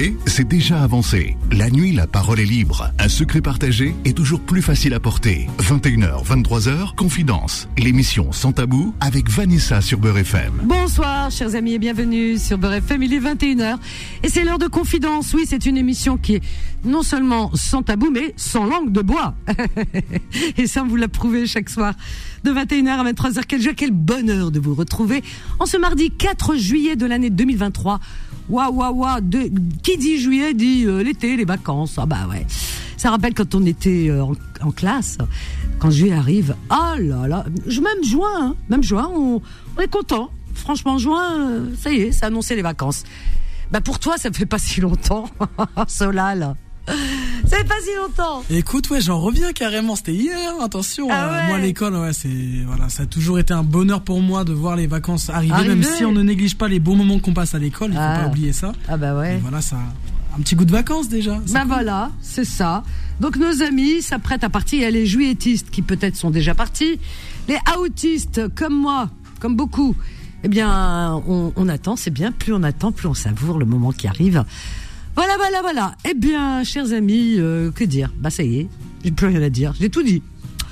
parler, c'est déjà avancé. La nuit, la parole est libre. Un secret partagé est toujours plus facile à porter. 21h, 23h, Confidence. L'émission Sans Tabou avec Vanessa sur Beurre FM. Bonsoir, chers amis, et bienvenue sur Beurre FM. Il est 21h et c'est l'heure de Confidence. Oui, c'est une émission qui est non seulement sans tabou, mais sans langue de bois. Et ça, vous l'approuvez chaque soir de 21h à 23h. Quel bonheur de vous retrouver en ce mardi 4 juillet de l'année 2023. Waouh, qui dit juillet dit l'été, les vacances. Ah bah ouais. Ça rappelle quand on était en classe, quand juillet arrive. Ah là là, même juin, on est content. Franchement, juin, ça y est, ça a annoncé les vacances. Bah pour toi, ça fait pas si longtemps, Solal. Ça fait pas si longtemps. Écoute, ouais, j'en reviens carrément. C'était hier. Attention, ouais. Moi l'école, ouais, ça a toujours été un bonheur pour moi de voir les vacances arriver. Même si on ne néglige pas les bons moments qu'on passe à l'école, il faut pas oublier ça. Ah bah ouais. Et voilà, ça, un petit goût de vacances déjà. Bah cool. Voilà, c'est ça. Donc nos amis s'apprêtent à partir. Il y a les juilletistes qui peut-être sont déjà partis. Les autistes comme moi, comme beaucoup. Eh bien, on attend. C'est bien. Plus on attend, plus on savoure le moment qui arrive. Voilà. Eh bien, chers amis, que dire ? Bah ça y est, j'ai plus rien à dire. J'ai tout dit.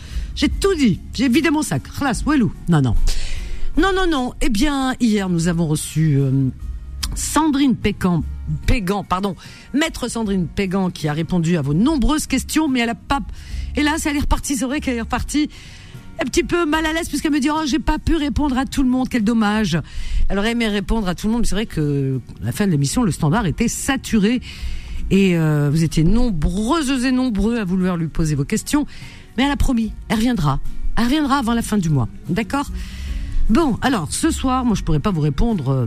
J'ai vidé mon sac. Khlas, ouelou. Non. Eh bien, hier, nous avons reçu Sandrine Pégan, maître Sandrine Pégan, qui a répondu à vos nombreuses questions, mais elle a pas. Hélas, elle est repartie. C'est vrai qu'elle est repartie un petit peu mal à l'aise puisqu'elle me dit j'ai pas pu répondre à tout le monde, quel dommage. Elle aurait aimé répondre à tout le monde, mais c'est vrai que à la fin de l'émission le standard était saturé et vous étiez nombreuses et nombreux à vouloir lui poser vos questions, mais elle a promis, elle reviendra avant la fin du mois, d'accord. Bon, alors ce soir moi je pourrais pas vous répondre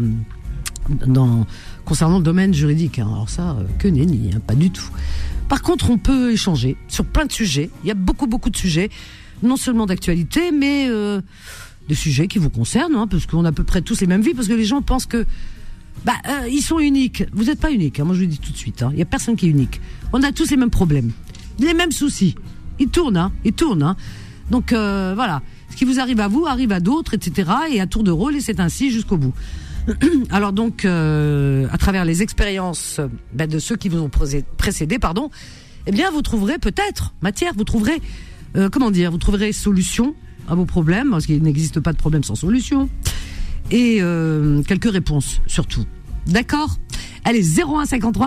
concernant le domaine juridique, hein. Alors ça que nenni, hein, pas du tout. Par contre on peut échanger sur plein de sujets, il y a beaucoup de sujets, non seulement d'actualité, mais des sujets qui vous concernent, hein, parce qu'on a à peu près tous les mêmes vies, parce que les gens pensent que ils sont uniques. Vous n'êtes pas uniques, hein, moi je vous le dis tout de suite. Il n'y a personne qui est unique. On a tous les mêmes problèmes, les mêmes soucis. Ils tournent. Donc voilà, ce qui vous arrive à vous arrive à d'autres, etc. Et à tour de rôle, et c'est ainsi jusqu'au bout. Alors donc, à travers les expériences de ceux qui vous ont précédé, eh bien vous trouverez peut-être matière, vous trouverez vous trouverez solution à vos problèmes, parce qu'il n'existe pas de problème sans solution, et quelques réponses surtout. D'accord ? Allez, 0153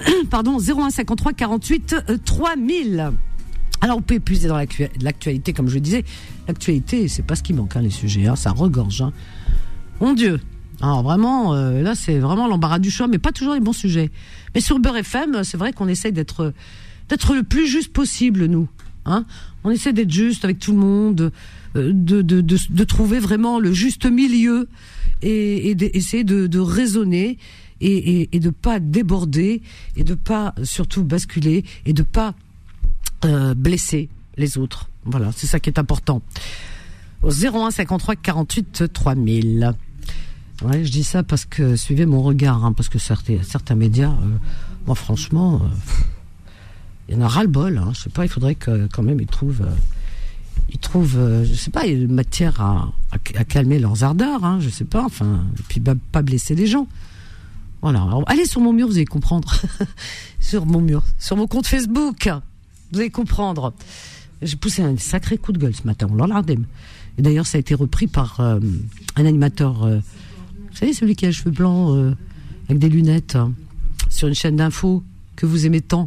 48 3000. Alors on peut épuiser dans l'actualité, comme je le disais. L'actualité, c'est pas ce qui manque, hein, les sujets, hein, ça regorge. Hein. Mon Dieu. Alors vraiment, là c'est vraiment l'embarras du choix, mais pas toujours les bons sujets. Mais sur Beurre FM, c'est vrai qu'on essaye d'être le plus juste possible, nous. Hein, on essaie d'être juste avec tout le monde, de trouver vraiment le juste milieu et d'essayer de raisonner et de pas déborder et de pas surtout basculer et de pas blesser les autres. Voilà, c'est ça qui est important. Au 01 53 48 3000. Ouais, je dis ça parce que suivez mon regard, hein, parce que certains médias, moi franchement. Il y en a ras-le-bol, hein. Je sais pas, il faudrait que quand même ils trouvent, je sais pas, il y a matière à calmer leurs ardeurs, hein, je sais pas, enfin, et puis pas blesser les gens. Voilà. Alors, allez sur mon mur, vous allez comprendre. Sur mon compte Facebook, vous allez comprendre. J'ai poussé un sacré coup de gueule ce matin, on l'enlardem. Et d'ailleurs, ça a été repris par un animateur, vous savez, celui qui a les cheveux blancs avec des lunettes, hein, sur une chaîne d'infos que vous aimez tant.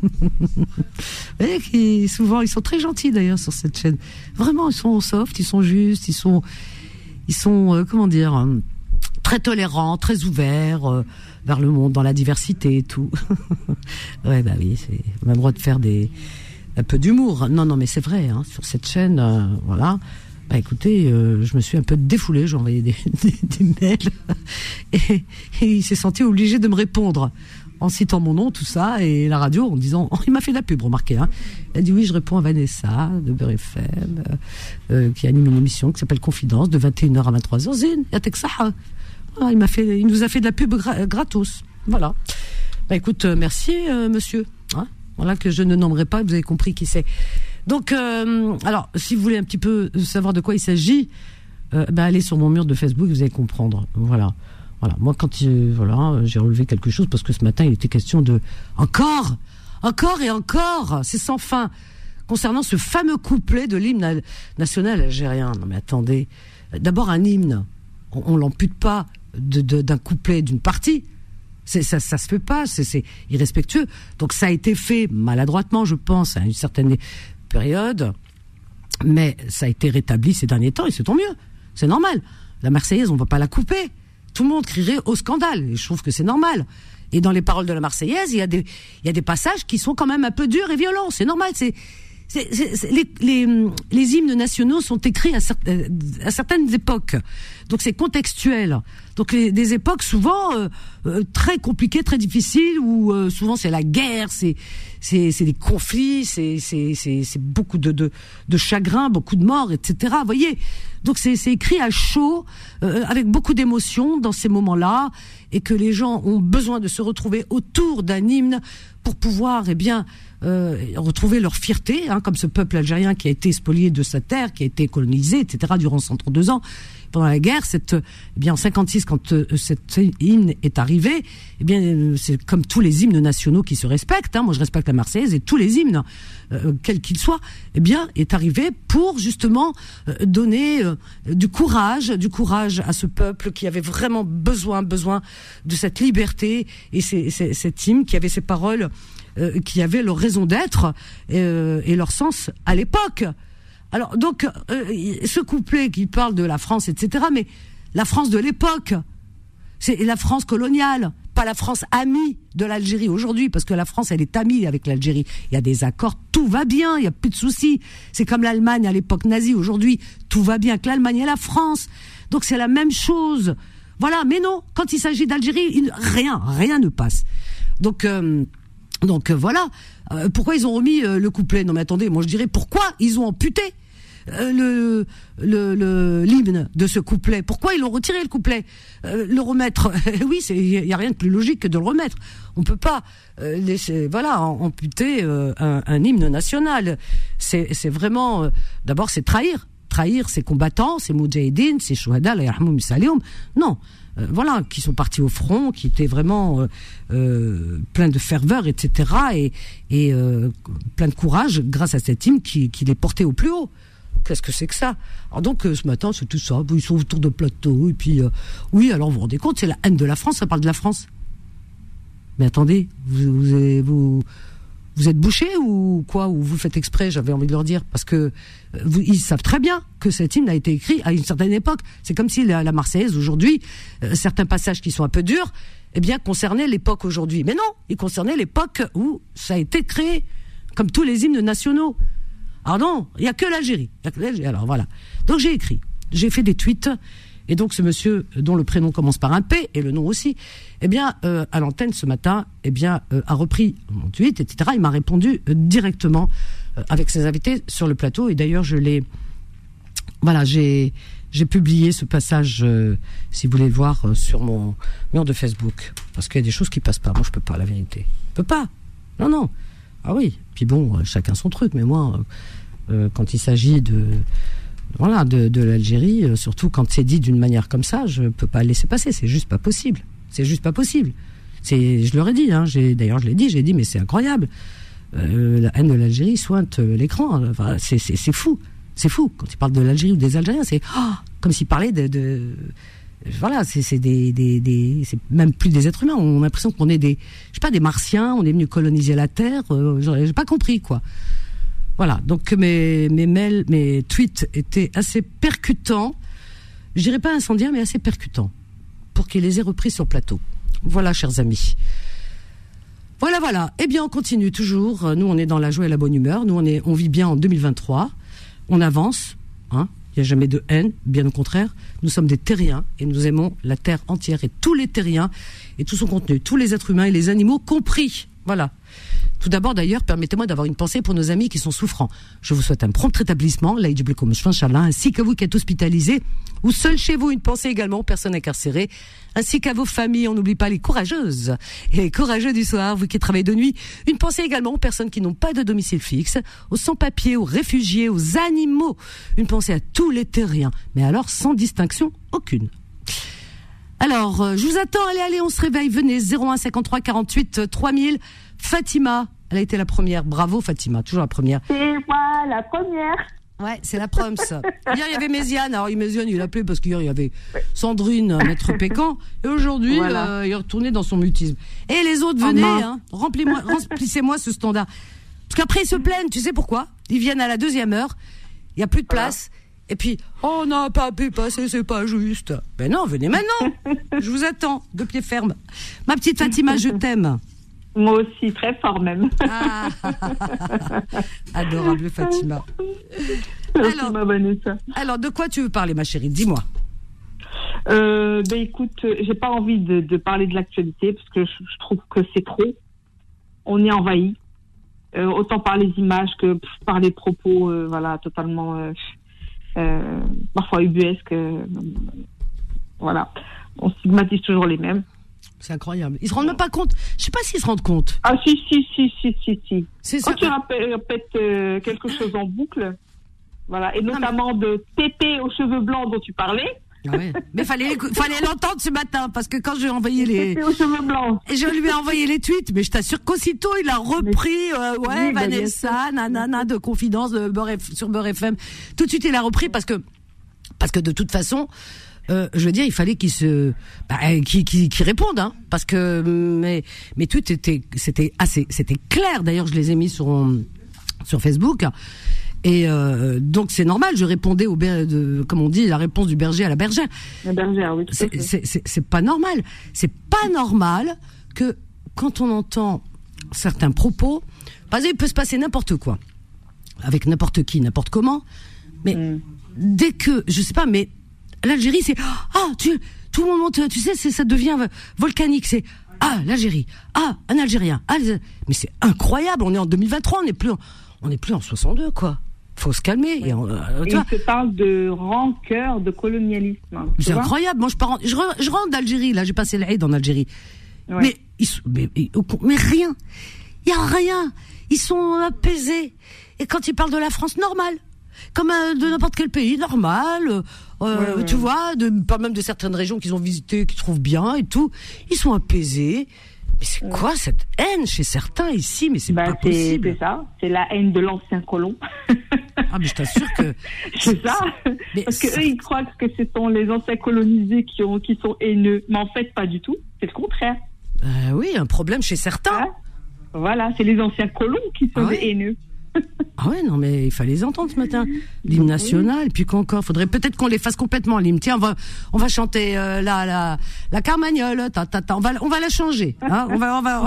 Et souvent, ils sont très gentils d'ailleurs sur cette chaîne. Vraiment, ils sont soft, ils sont justes, ils sont très tolérants, très ouverts vers le monde, dans la diversité et tout. Ouais, bah oui, on a le droit de faire un peu d'humour. Non, mais c'est vrai, hein, sur cette chaîne, voilà. Bah écoutez, je me suis un peu défoulée, j'ai envoyé des mails et il s'est senti obligé de me répondre en citant mon nom, tout ça, et la radio, en disant, il m'a fait de la pub, remarquez, hein. Il a dit oui, je réponds à Vanessa, de Beurre FM, qui anime une émission qui s'appelle Confidence, de 21h à 23h, Zine, yatek saha. Voilà, il nous a fait de la pub gratos. Voilà. Bah écoute, merci, monsieur. Hein, voilà, que je ne nommerai pas, vous avez compris qui c'est. Donc, alors, si vous voulez un petit peu savoir de quoi il s'agit, allez sur mon mur de Facebook, vous allez comprendre. Voilà. Voilà, moi quand j'ai relevé quelque chose parce que ce matin il était question de encore et encore, c'est sans fin concernant ce fameux couplet de l'hymne national algérien. Non mais attendez, d'abord un hymne, on l'ampute pas d'un couplet d'une partie. Ça se fait pas, c'est irrespectueux. Donc ça a été fait maladroitement, je pense, à une certaine période, mais ça a été rétabli ces derniers temps et c'est tant mieux. C'est normal. La Marseillaise, on va pas la couper. Tout le monde crierait au scandale. Et je trouve que c'est normal. Et dans les paroles de la Marseillaise, il y a des passages qui sont quand même un peu durs et violents. C'est normal. Les hymnes nationaux sont écrits à certaines époques. Donc c'est contextuel. Donc des époques souvent très compliquées, très difficiles, où souvent c'est la guerre, c'est des conflits, c'est beaucoup de chagrin, beaucoup de morts, etc. Vous voyez. Donc c'est écrit à chaud, avec beaucoup d'émotion dans ces moments-là, et que les gens ont besoin de se retrouver autour d'un hymne pour pouvoir, retrouver leur fierté, comme ce peuple algérien qui a été spolié de sa terre, qui a été colonisé, etc. durant 132 ans. Pendant la guerre, en 56, quand cet hymne est arrivé, c'est comme tous les hymnes nationaux qui se respectent. Moi, je respecte la Marseillaise et tous les hymnes, quels qu'ils soient, est arrivé pour justement donner du courage à ce peuple qui avait vraiment besoin de cette liberté, et cet hymne qui avait ses paroles, qui avaient leur raison d'être et leur sens à l'époque. Alors donc ce couplet qui parle de la France, etc. Mais la France de l'époque, c'est la France coloniale, pas la France amie de l'Algérie aujourd'hui, parce que la France elle est amie avec l'Algérie. Il y a des accords, tout va bien, il y a plus de soucis. C'est comme l'Allemagne à l'époque nazie, aujourd'hui tout va bien avec l'Allemagne et la France. Donc c'est la même chose. Voilà, mais non, quand il s'agit d'Algérie, rien ne passe. Donc voilà. Pourquoi ils ont remis le couplet ? Non mais attendez, moi je dirais pourquoi ils ont amputé l'hymne de ce couplet. Pourquoi ils ont retiré le couplet ? Le remettre, oui, il y a rien de plus logique que de le remettre. On peut pas laisser, amputer un hymne national. C'est vraiment, d'abord c'est trahir ces combattants, ces moudjahidines, ces chouhada, la yarhamoum salihum. Non. Qui sont partis au front, qui étaient vraiment pleins de ferveur, etc. et plein de courage grâce à cet hymne qui les portait au plus haut. Qu'est-ce que c'est que ça ? Alors donc ce matin c'est tout ça, ils sont autour de plateau et puis oui, alors vous vous rendez compte, c'est la haine de la France, ça parle de la France. Mais attendez, vous êtes bouchés ou quoi, ou vous faites exprès, j'avais envie de leur dire, parce que ils savent très bien que cet hymne a été écrit à une certaine époque. C'est comme si la Marseillaise aujourd'hui, certains passages qui sont un peu durs, concernaient l'époque aujourd'hui. Mais non, ils concernaient l'époque où ça a été créé, comme tous les hymnes nationaux. Alors non, il y a que l'Algérie. Alors voilà. Donc j'ai écrit, j'ai fait des tweets. Et donc ce monsieur dont le prénom commence par un P et le nom aussi, à l'antenne ce matin, a repris mon tweet, etc. Il m'a répondu directement avec ses invités sur le plateau. Et d'ailleurs j'ai publié ce passage, si vous voulez le voir, sur mon mur de Facebook, parce qu'il y a des choses qui passent pas. Moi je peux pas, la vérité. Je peux pas. Non. Ah oui. Puis bon, chacun son truc. Mais moi, quand il s'agit de l'Algérie, surtout quand c'est dit d'une manière comme ça, je peux pas le laisser passer, c'est juste pas possible. Je leur ai dit, d'ailleurs je l'ai dit, j'ai dit mais c'est incroyable. La haine de l'Algérie sointe l'écran, c'est fou. C'est fou quand ils parlent de l'Algérie ou des Algériens, c'est comme s'ils parlaient c'est même plus des êtres humains, on a l'impression qu'on est des martiens, on est venu coloniser la terre, j'ai pas compris quoi. Voilà, donc mes tweets étaient assez percutants, je dirais pas incendiaires, mais assez percutants, pour qu'ils les aient repris sur plateau. Voilà, chers amis. Voilà. On continue toujours. Nous, on est dans la joie et la bonne humeur. Nous, on vit bien en 2023. On avance, Il n'y a jamais de haine, bien au contraire. Nous sommes des terriens et nous aimons la terre entière et tous les terriens et tout son contenu, tous les êtres humains et les animaux compris. Voilà. Tout d'abord, d'ailleurs, permettez-moi d'avoir une pensée pour nos amis qui sont souffrants. Je vous souhaite un prompt rétablissement, ainsi que vous qui êtes hospitalisés ou seuls chez vous. Une pensée également aux personnes incarcérées, ainsi qu'à vos familles. On n'oublie pas les courageuses et les courageux du soir, vous qui travaillez de nuit. Une pensée également aux personnes qui n'ont pas de domicile fixe, aux sans-papiers, aux réfugiés, aux animaux. Une pensée à tous les terriens, mais alors sans distinction aucune. Alors, je vous attends. Allez, on se réveille. Venez, 01 53 48 3000. Fatima, elle a été la première. Bravo, Fatima, toujours la première. C'est moi, la première. Ouais, c'est la proms. Hier, il y avait Méziane. Alors, Méziane, il appelait parce qu'hier, il y avait Sandrine, Maître Pécan. Et aujourd'hui, il est retourné dans son mutisme. Et les autres, venez, remplissez-moi ce standard. Parce qu'après, ils se plaignent. Tu sais pourquoi? Ils viennent à la 2e heure. Il n'y a plus de place. Et puis, on n'a pas pu passer, c'est pas juste. Ben non, venez maintenant. Je vous attends, de pied ferme. Ma petite Fatima, je t'aime. Moi aussi, très fort même. Ah. Adorable Fatima. Alors, de quoi tu veux parler, ma chérie? Dis-moi. Écoute, j'ai pas envie de parler de l'actualité parce que je trouve que c'est trop. On est envahi. Autant par les images que par les propos, totalement parfois ubuesques. Voilà. On stigmatise toujours les mêmes. C'est incroyable. Ils se rendent même pas compte. Je sais pas s'ils se rendent compte. Ah si. C'est quand tu répètes quelque chose en boucle, voilà, et notamment de Pépé aux cheveux blancs dont tu parlais. Ah ouais. Mais fallait l'entendre ce matin parce que quand j'ai envoyé les Pépé aux cheveux blancs, et je lui ai envoyé les tweets, mais je t'assure qu'aussitôt il a repris oui, Vanessa, nanana de Confidence sur Beurre FM. Tout de suite il a repris parce que de toute façon. Je veux dire, il fallait qu'ils répondent, hein, parce que mais tout c'était clair. D'ailleurs, je les ai mis sur Facebook, et donc c'est normal. Je répondais comme on dit, la réponse du berger à la bergère. La bergère, oui. C'est pas normal. C'est pas normal que quand on entend certains propos, par exemple, il peut se passer n'importe quoi avec n'importe qui, n'importe comment, mais dès que je sais pas, mais l'Algérie, c'est tout le monde monte, tu sais, ça devient volcanique. C'est l'Algérie, un Algérien. Mais c'est incroyable. On est en 2023, on n'est plus en 62, quoi. Faut se calmer. Ouais. Et il se parle de rancœur, de colonialisme. C'est incroyable. Moi, je rentre d'Algérie. Là, j'ai passé l'Aïd en Algérie. Ouais. Mais rien. Il y a rien. Ils sont apaisés. Et quand ils parlent de la France, normal. Comme de n'importe quel pays, normal. Tu vois, pas même de certaines régions qu'ils ont visitées, qu'ils trouvent bien et tout. Ils sont apaisés. Mais c'est quoi cette haine chez certains ici? Mais c'est pas possible. C'est ça. C'est la haine de l'ancien colon. Mais je t'assure que c'est ça. Parce que eux, ils croient que ce sont les anciens colonisés qui sont haineux. Mais en fait, pas du tout. C'est le contraire. Oui, un problème chez certains. Voilà, c'est les anciens colons qui sont haineux. Ah ouais, non, mais il fallait les entendre ce matin. L'hymne national, puis qu'encore, faudrait peut-être qu'on les fasse complètement, l'hymne. Tiens, on va chanter la Carmagnole, on va la changer, hein. On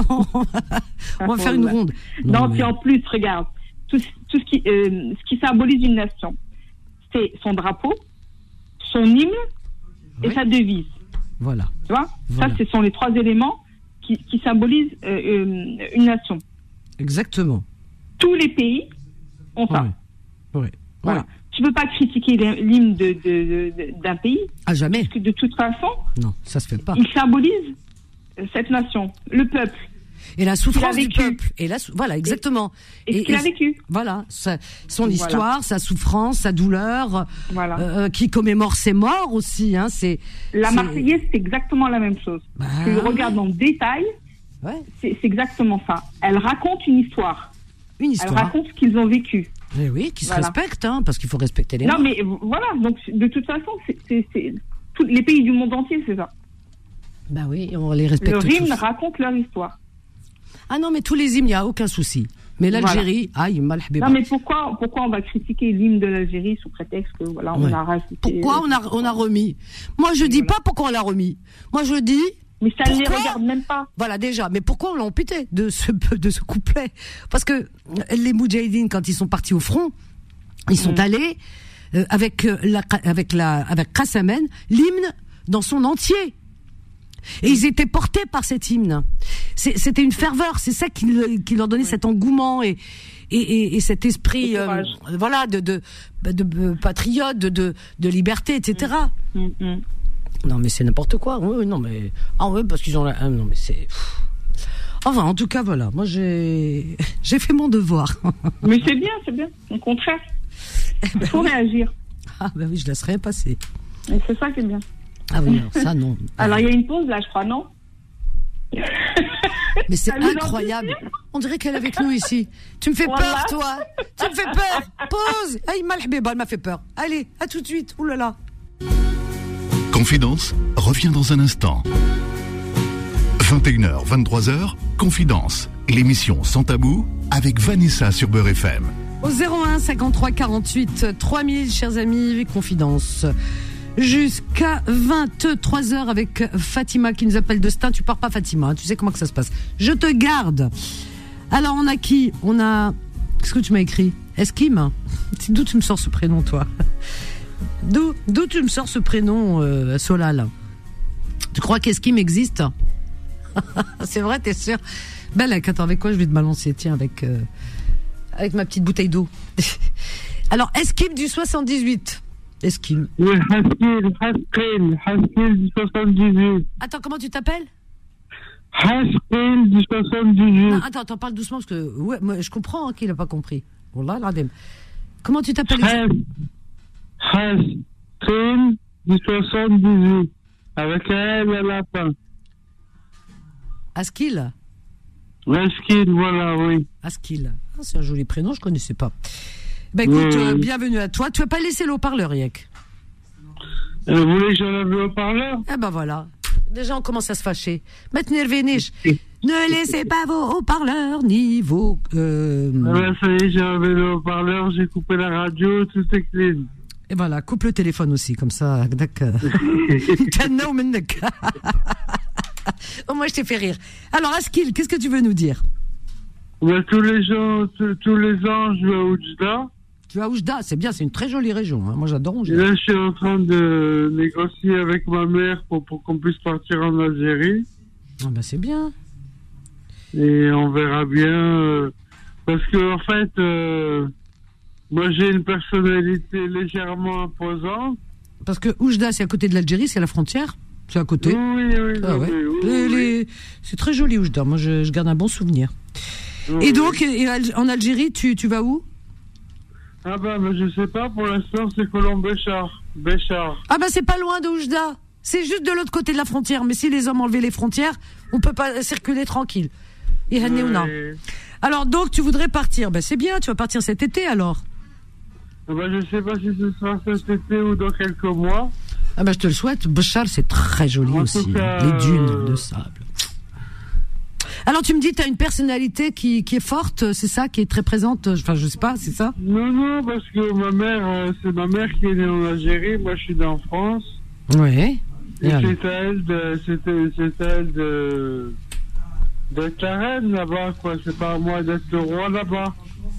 va faire une ronde. Non, puis en plus, regarde, tout ce qui symbolise une nation, c'est son drapeau, son hymne et sa devise. Voilà. Tu vois, ça, ce sont les 3 éléments qui symbolisent une nation. Exactement. Tous les pays ont ça. Ouais. Voilà. Tu peux pas critiquer l'hymne d'un pays. Jamais. Parce que de toute façon, non, ça se fait pas. Il symbolise cette nation, le peuple. Et la souffrance du peuple. Voilà, exactement. Et ce qu'il a vécu. Voilà. Son histoire, sa souffrance, sa douleur. Voilà. Qui commémore ses morts aussi, hein. La Marseillaise, c'est exactement la même chose. Tu le regardes en détail. Ouais. C'est exactement ça. Elle raconte une histoire. Elle raconte ce qu'ils ont vécu. Mais oui, qui se respectent, hein, parce qu'il faut respecter les morts. Non, mais voilà, donc de toute façon, c'est tous les pays du monde entier, c'est ça. Bah oui, on les respecte tous. Le hymne raconte leur histoire. Ah non, mais tous les hymnes, il n'y a aucun souci. Mais l'Algérie, non, mais pourquoi on va critiquer l'hymne de l'Algérie sous prétexte que on a rajouté. Pourquoi on a remis? Moi, je dis pas pourquoi on l'a remis. Moi, je dis. Mais ça ne les regarde même pas. Voilà, déjà. Mais pourquoi on l'a amputé de ce couplet? Parce que les Moudjahidines, quand ils sont partis au front, ils sont allés avec Kassamen, l'hymne dans son entier. Et ils étaient portés par cet hymne. C'était une ferveur. C'est ça qui leur donnait cet engouement et cet esprit, de patriote, de liberté, etc. Non, mais c'est n'importe quoi. Oui, non, mais parce qu'ils ont non, mais c'est. Enfin, en tout cas, voilà. Moi, j'ai fait mon devoir. Mais c'est bien. Au contraire, il faut réagir. Ah ben oui, je laisse rien passer. Et c'est ça qui est bien. Ah oui, non, ça non. Alors, il y a une pause là, je crois, non? Mais c'est incroyable. On dirait qu'elle est avec nous ici. Tu me fais peur, toi. Tu me fais peur. Pause. Aïe, malhbiba, elle m'a fait peur. Allez, à tout de suite. Ouh là là. Confidence revient dans un instant. 21h, 23h, Confidence, l'émission Sans Tabou avec Vanessa sur Beurre FM. Au 01 53 48 3000, chers amis, Confidence. Jusqu'à 23h avec Fatima qui nous appelle de Stein. Tu pars pas, Fatima, hein, tu sais comment que ça se passe. Je te garde. Alors, on a qui? On a... Qu'est-ce que tu m'as écrit? Eskim? D'où tu me sors ce prénom, toi? D'où tu me sors ce prénom, Solal? Tu crois qu'Eskim existe? C'est vrai, t'es sûr? Ben là, attends, avec quoi je vais te balancer? Tiens, avec ma petite bouteille d'eau. Alors, Eskim du 78. Eskim. Oui, Haskell du 78. Attends, comment tu t'appelles? Haskell du 78. Non, attends, parle doucement parce que ouais, moi, je comprends qu'il n'a pas compris. Wallah, l'adem. Comment tu t'appelles? Haskell du 78. Avec un L à la fin. Askil? Haskell, voilà, oui. Askil. Ah, c'est un joli prénom, je ne connaissais pas. Ben écoute, bienvenue à toi. Tu vas pas laisser le haut-parleur, Yek? Vous voulez que j'enlève le haut-parleur? Eh ben voilà. Déjà, on commence à se fâcher. Maintenant, Nervéniche, ne laissez pas vos haut-parleurs ni vos... Ça y est, j'ai enlevé le haut-parleur, j'ai coupé la radio, tout est clean. Et voilà, coupe le téléphone aussi, comme ça. Oh, moi, je t'ai fait rire. Alors, Askil, qu'est-ce que tu veux nous dire? Tous les ans, je vais à Oujda. Tu vas à Oujda, c'est bien, c'est une très jolie région. Hein. Moi, j'adore Oujda. Et là, je suis en train de négocier avec ma mère pour qu'on puisse partir en Algérie. Ah ben, c'est bien. Et on verra bien. Parce que, en fait, moi, j'ai une personnalité légèrement imposante. Parce que Oujda, c'est à côté de l'Algérie, c'est à la frontière. C'est à côté. Oui. Ah, ouais. Oui. C'est très joli Oujda. Moi, je garde un bon souvenir. Et donc, en Algérie, tu vas où? Ah ben, je sais pas, pour l'instant, c'est Colombe-Béchar. Ah ben, c'est pas loin de Oujda. C'est juste de l'autre côté de la frontière. Mais si les hommes enlevaient les frontières, on peut pas circuler tranquille. Alors, donc, tu voudrais partir. Ben, c'est bien, tu vas partir cet été, alors. Ah ben, je sais pas si ce sera cet été ou dans quelques mois. Ah ben, je te le souhaite. Béchar, c'est très joli aussi. Cas, les dunes de sable. Alors, tu me dis, tu as une personnalité qui est forte, c'est ça, qui est très présente, enfin, je sais pas, c'est ça? Non, parce que ma mère, c'est ma mère qui est née en Algérie, moi je suis né en France. Oui. Et c'est à elle d'être la reine là-bas, quoi. C'est pas à moi d'être le roi là-bas.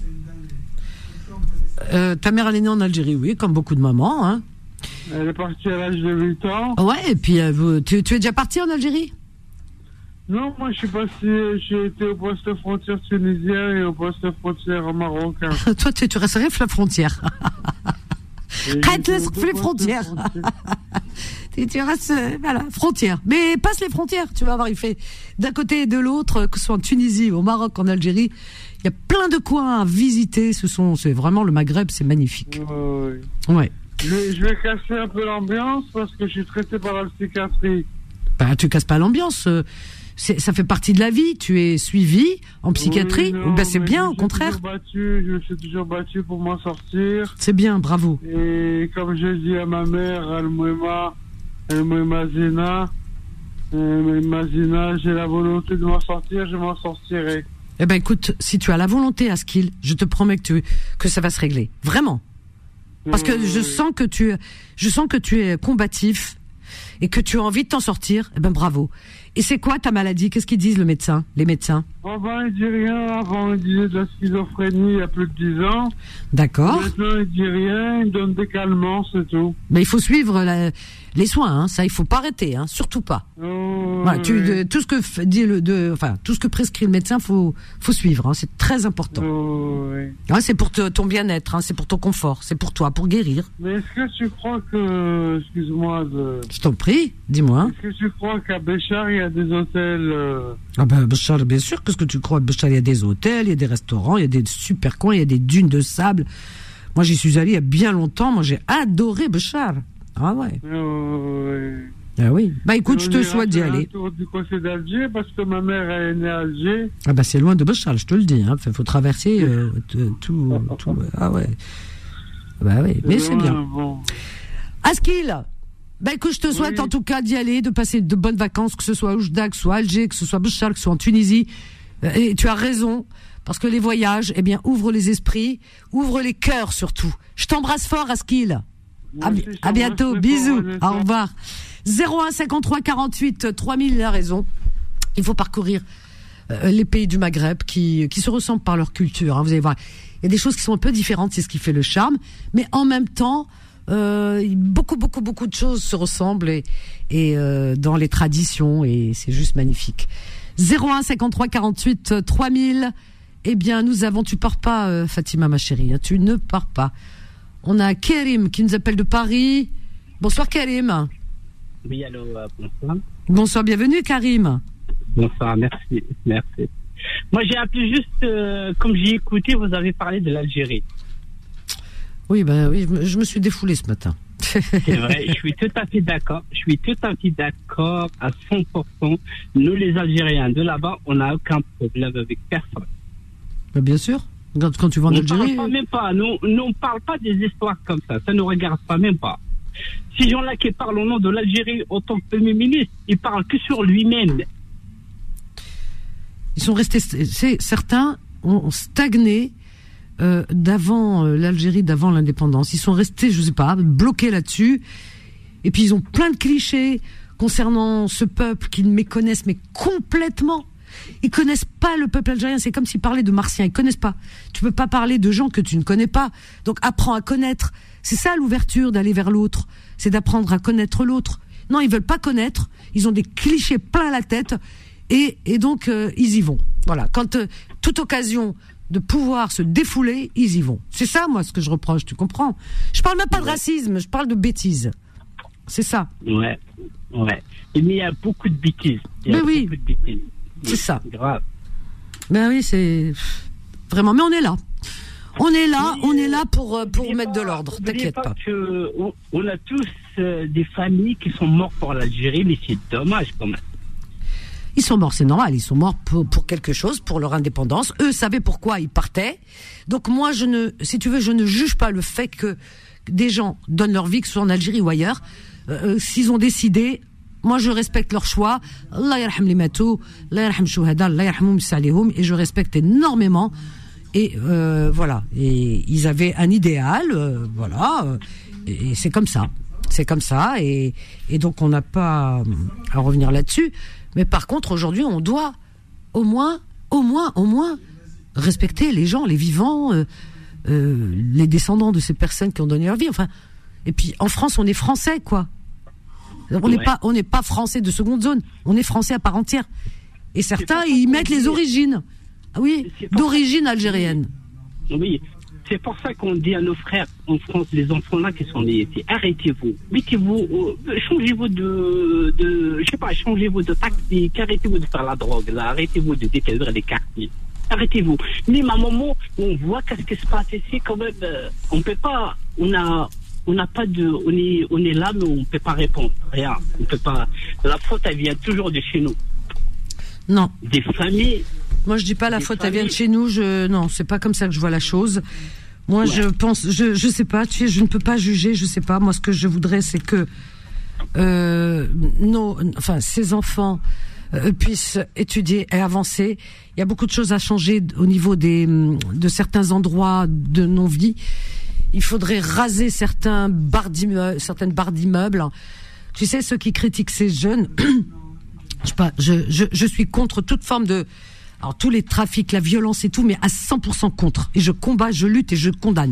Ta mère, elle est née en Algérie, oui, comme beaucoup de mamans, hein. Elle est partie à l'âge de 8 ans. Ouais, et puis, tu es déjà partie en Algérie? Non, moi je suis passé, j'ai été au poste frontière tunisien et au poste frontière marocain. Toi, tu restes à la frontière. Arrête les frontières. Tu restes, voilà, frontière. Mais passe les frontières, tu vas voir, il fait d'un côté et de l'autre, que ce soit en Tunisie, au Maroc, en Algérie, il y a plein de coins à visiter. C'est vraiment le Maghreb, c'est magnifique. Oui. Ouais. Je vais casser un peu l'ambiance parce que je suis traité par la psychiatrie. Bah, tu casses pas l'ambiance. Ça fait partie de la vie. Tu es suivi en psychiatrie. Oui, ben c'est bien, au contraire. Je me suis toujours battu pour m'en sortir. C'est bien, bravo. Et comme je dis à ma mère, Zina, j'ai la volonté de m'en sortir, je m'en sortirai. Eh ben écoute, si tu as la volonté, Askil, je te promets que ça va se régler. Vraiment. Parce que je sens que tu es combatif et que tu as envie de t'en sortir. Eh ben bravo. Et c'est quoi ta maladie? Qu'est-ce qu'ils disent les médecins? Avant, ils disent rien. Avant, ils disaient de la schizophrénie il y a plus de 10 ans. D'accord. Maintenant, ils disent rien. Ils donnent des calmants, c'est tout. Mais il faut suivre les soins, hein. Ça, il faut pas arrêter, hein. Surtout pas. Voilà, tout ce que dit tout ce que prescrit le médecin, faut suivre, hein. C'est très important. Oui. Ouais, c'est pour ton bien-être, hein. C'est pour ton confort, c'est pour toi, pour guérir. Mais est-ce que tu crois que, excuse-moi Je t'en prie, dis-moi. Est-ce que tu crois qu'à Béchar, il y a des hôtels Ah ben Béchar, bien sûr. Qu'est-ce que tu crois? Béchar, il y a des hôtels, il y a des restaurants, il y a des super coins, il y a des dunes de sable. Moi, j'y suis allé il y a bien longtemps. Moi, j'ai adoré Béchar. Ah ouais. Ah oui. Bah écoute, je te souhaite d'y aller. Tour du côté d'Alger parce que ma mère elle est née à Alger. Ah bah c'est loin de Béchar, je te le dis. Hein. Faut traverser tout. Ah ouais. Bah oui, mais c'est bien. Bon. Askil, bah écoute, je te souhaite en tout cas d'y aller, de passer de bonnes vacances, que ce soit à Oujda, que ce soit à Alger, que ce soit à Béchar, que ce soit en Tunisie. Et tu as raison. Parce que les voyages, eh bien, ouvrent les esprits, ouvrent les cœurs surtout. Je t'embrasse fort, Askil. À bientôt, bisous, au revoir. 01 53 48 3000, il a raison. Il faut parcourir les pays du Maghreb qui se ressemblent par leur culture. Hein. Vous allez voir, il y a des choses qui sont un peu différentes, c'est ce qui fait le charme. Mais en même temps, beaucoup de choses se ressemblent et dans les traditions, et c'est juste magnifique. 01 53 48 3000. Eh bien, tu pars pas, Fatima, ma chérie. Hein, tu ne pars pas. On a Karim qui nous appelle de Paris. Bonsoir, Karim. Oui, allô, bonsoir. Bonsoir, bienvenue, Karim. Bonsoir, merci. Moi, j'ai appelé juste, comme j'ai écouté, vous avez parlé de l'Algérie. Oui, je me suis défoulée ce matin. C'est vrai, je suis tout à fait d'accord. À 100%. Nous, les Algériens de là-bas, on n'a aucun problème avec personne. Bien sûr. Quand tu vas en Algérie. Nous, on ne parle pas des histoires comme ça. Ça ne nous regarde pas, même pas. Ces gens-là qui parlent au nom de l'Algérie en tant que Premier ministre, ils parlent que sur lui-même. Ils sont restés. Certains ont stagné d'avant l'Algérie, d'avant l'indépendance. Ils sont restés, je sais pas, bloqués là-dessus. Et puis ils ont plein de clichés concernant ce peuple qu'ils méconnaissent, mais complètement. Ils connaissent pas le peuple algérien. C'est comme s'ils parlaient de martiens. Ils connaissent pas. Tu peux pas parler de gens que tu ne connais pas. Donc apprends à connaître. C'est ça l'ouverture d'aller vers l'autre. C'est d'apprendre à connaître l'autre. Non, ils veulent pas connaître. Ils ont des clichés plein la tête. Et donc ils y vont. Voilà. Quand toute occasion de pouvoir se défouler, ils y vont. C'est ça, moi, ce que je reproche. Tu comprends? Je parle même pas de racisme. Je parle de bêtises. C'est ça. Ouais. Mais il y a beaucoup de bêtises. C'est ça. Grave. Ben oui, c'est vraiment. Mais on est là. On est là pour mettre de l'ordre. T'inquiète pas. On a tous des familles qui sont mortes pour l'Algérie, mais c'est dommage quand même. Ils sont morts, c'est normal. Ils sont morts pour quelque chose, pour leur indépendance. Eux savaient pourquoi ils partaient. Donc moi, je ne juge pas le fait que des gens donnent leur vie, que ce soit en Algérie ou ailleurs. S'ils ont décidé, moi je respecte leur choix. Allah yarham li matou, Allah yarham shuhada, Allah yarhamhum salihum, et je respecte énormément. Et voilà. Et ils avaient un idéal, voilà. Et c'est comme ça. Et donc on n'a pas à revenir là-dessus. Mais par contre, aujourd'hui, on doit au moins respecter les gens, les vivants, les descendants de ces personnes qui ont donné leur vie. Enfin, et puis en France, on est français, quoi. On n'est pas français de seconde zone. On est français à part entière. Et certains, ils mettent les origines. Oui, d'origine algérienne. Oui. C'est pour ça qu'on dit à nos frères en France, les enfants là qui sont nés ici, arrêtez-vous, mettez-vous, changez-vous changez-vous de tactique, arrêtez-vous de faire la drogue là, arrêtez-vous de détruire les quartiers, arrêtez-vous. Mais à un moment, on voit qu'est-ce qui se passe ici quand même, on peut pas, on n'a pas de, on est là mais on peut pas répondre, rien, on peut pas. La faute elle vient toujours de chez nous. Non. Des familles. Moi, je dis pas la faute, elle vient de chez nous. Non, c'est pas comme ça que je vois la chose. Moi, je pense, je sais pas. Tu sais, je ne peux pas juger. Je sais pas. Moi, ce que je voudrais, c'est que ces enfants puissent étudier et avancer. Il y a beaucoup de choses à changer au niveau de certains endroits de non-vie. Il faudrait raser certaines barres d'immeubles. Tu sais, ceux qui critiquent ces jeunes. Je suis contre toute forme alors tous les trafics, la violence et tout, mais à 100% contre. Et je combats, je lutte et je condamne.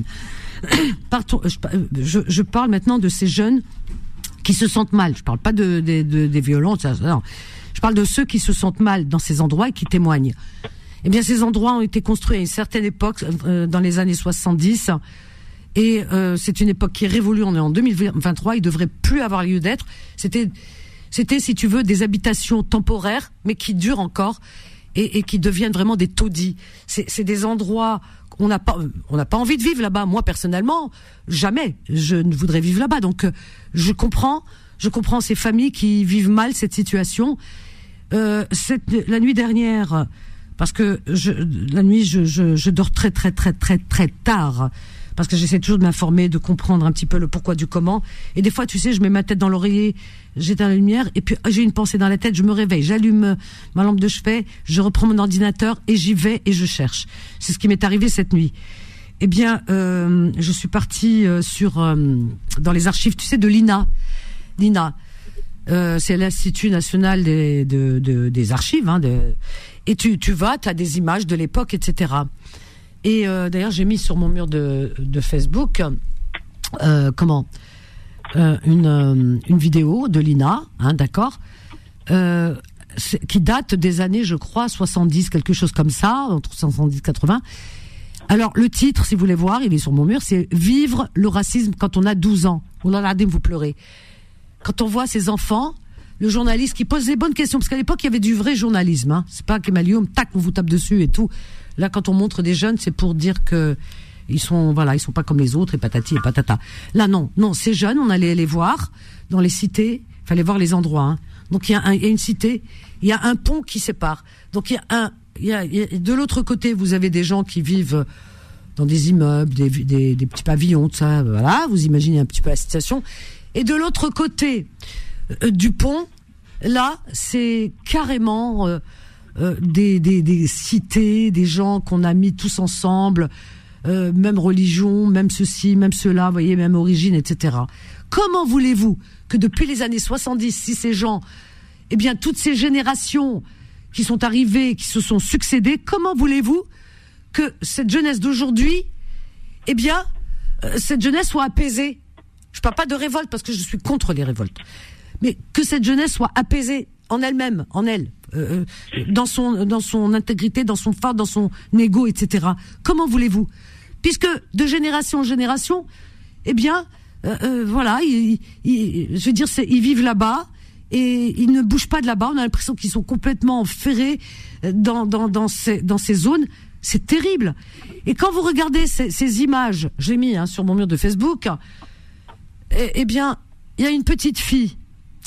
Je parle maintenant de ces jeunes qui se sentent mal. Je parle pas des violences. Non. Je parle de ceux qui se sentent mal dans ces endroits et qui témoignent. Eh bien, ces endroits ont été construits à une certaine époque, dans les années 70. Et c'est une époque qui est révolue. On est en 2023. Il devrait plus avoir lieu d'être. C'était, si tu veux, des habitations temporaires, mais qui durent encore. Et qui deviennent vraiment des taudis. C'est des endroits on n'a pas envie de vivre là-bas. Moi personnellement, jamais je ne voudrais vivre là-bas. Donc je comprends Je comprends ces familles qui vivent mal cette situation. La nuit dernière, parce que la nuit, je dors très tard, parce que j'essaie toujours de m'informer, de comprendre un petit peu le pourquoi du comment. Et des fois, tu sais, je mets ma tête dans l'oreiller, j'éteins la lumière, et puis j'ai une pensée dans la tête, je me réveille, j'allume ma lampe de chevet, je reprends mon ordinateur, et j'y vais, et je cherche. C'est ce qui m'est arrivé cette nuit. Eh bien, je suis partie dans les archives, tu sais, de l'INA. C'est l'Institut National des Archives, et tu vas, t'as des images de l'époque, etc. Et d'ailleurs, j'ai mis sur mon mur de Facebook, une vidéo de l'INA, d'accord, qui date des années, je crois, 70, quelque chose comme ça, entre 70 et 80. Alors, le titre, si vous voulez voir, il est sur mon mur, c'est « Vivre le racisme quand on a 12 ans ». Oh là là, vous pleurez. Quand on voit ces enfants, le journaliste qui pose des bonnes questions, parce qu'à l'époque, il y avait du vrai journalisme, c'est pas Kemalioum, tac, on vous tape dessus et tout. Là, quand on montre des jeunes, c'est pour dire que ils sont pas comme les autres, et patati et patata. Là, non, ces jeunes, on allait les voir dans les cités, il fallait voir les endroits, Donc, il y a une cité, il y a un pont qui sépare. Donc, il y a de l'autre côté, vous avez des gens qui vivent dans des immeubles, des petits pavillons, tout ça, voilà, vous imaginez un petit peu la situation. Et de l'autre côté du pont, là, c'est carrément des cités, des gens qu'on a mis tous ensemble, même religion, même ceci, même cela, vous voyez, même origine, etc. Comment voulez-vous que depuis les années 70, si ces gens, eh bien, toutes ces générations qui sont arrivées, qui se sont succédées, comment voulez-vous que cette jeunesse d'aujourd'hui, eh bien, cette jeunesse soit apaisée? Je parle pas de révolte parce que je suis contre les révoltes, mais que cette jeunesse soit apaisée en elle-même, dans son intégrité, dans son phare, dans son ego, etc. Comment voulez-vous? Puisque de génération en génération, eh bien, voilà, je veux dire, ils vivent là-bas et ils ne bougent pas de là-bas. On a l'impression qu'ils sont complètement enferrés dans ces zones. C'est terrible. Et quand vous regardez ces images, j'ai mis sur mon mur de Facebook, eh bien, il y a une petite fille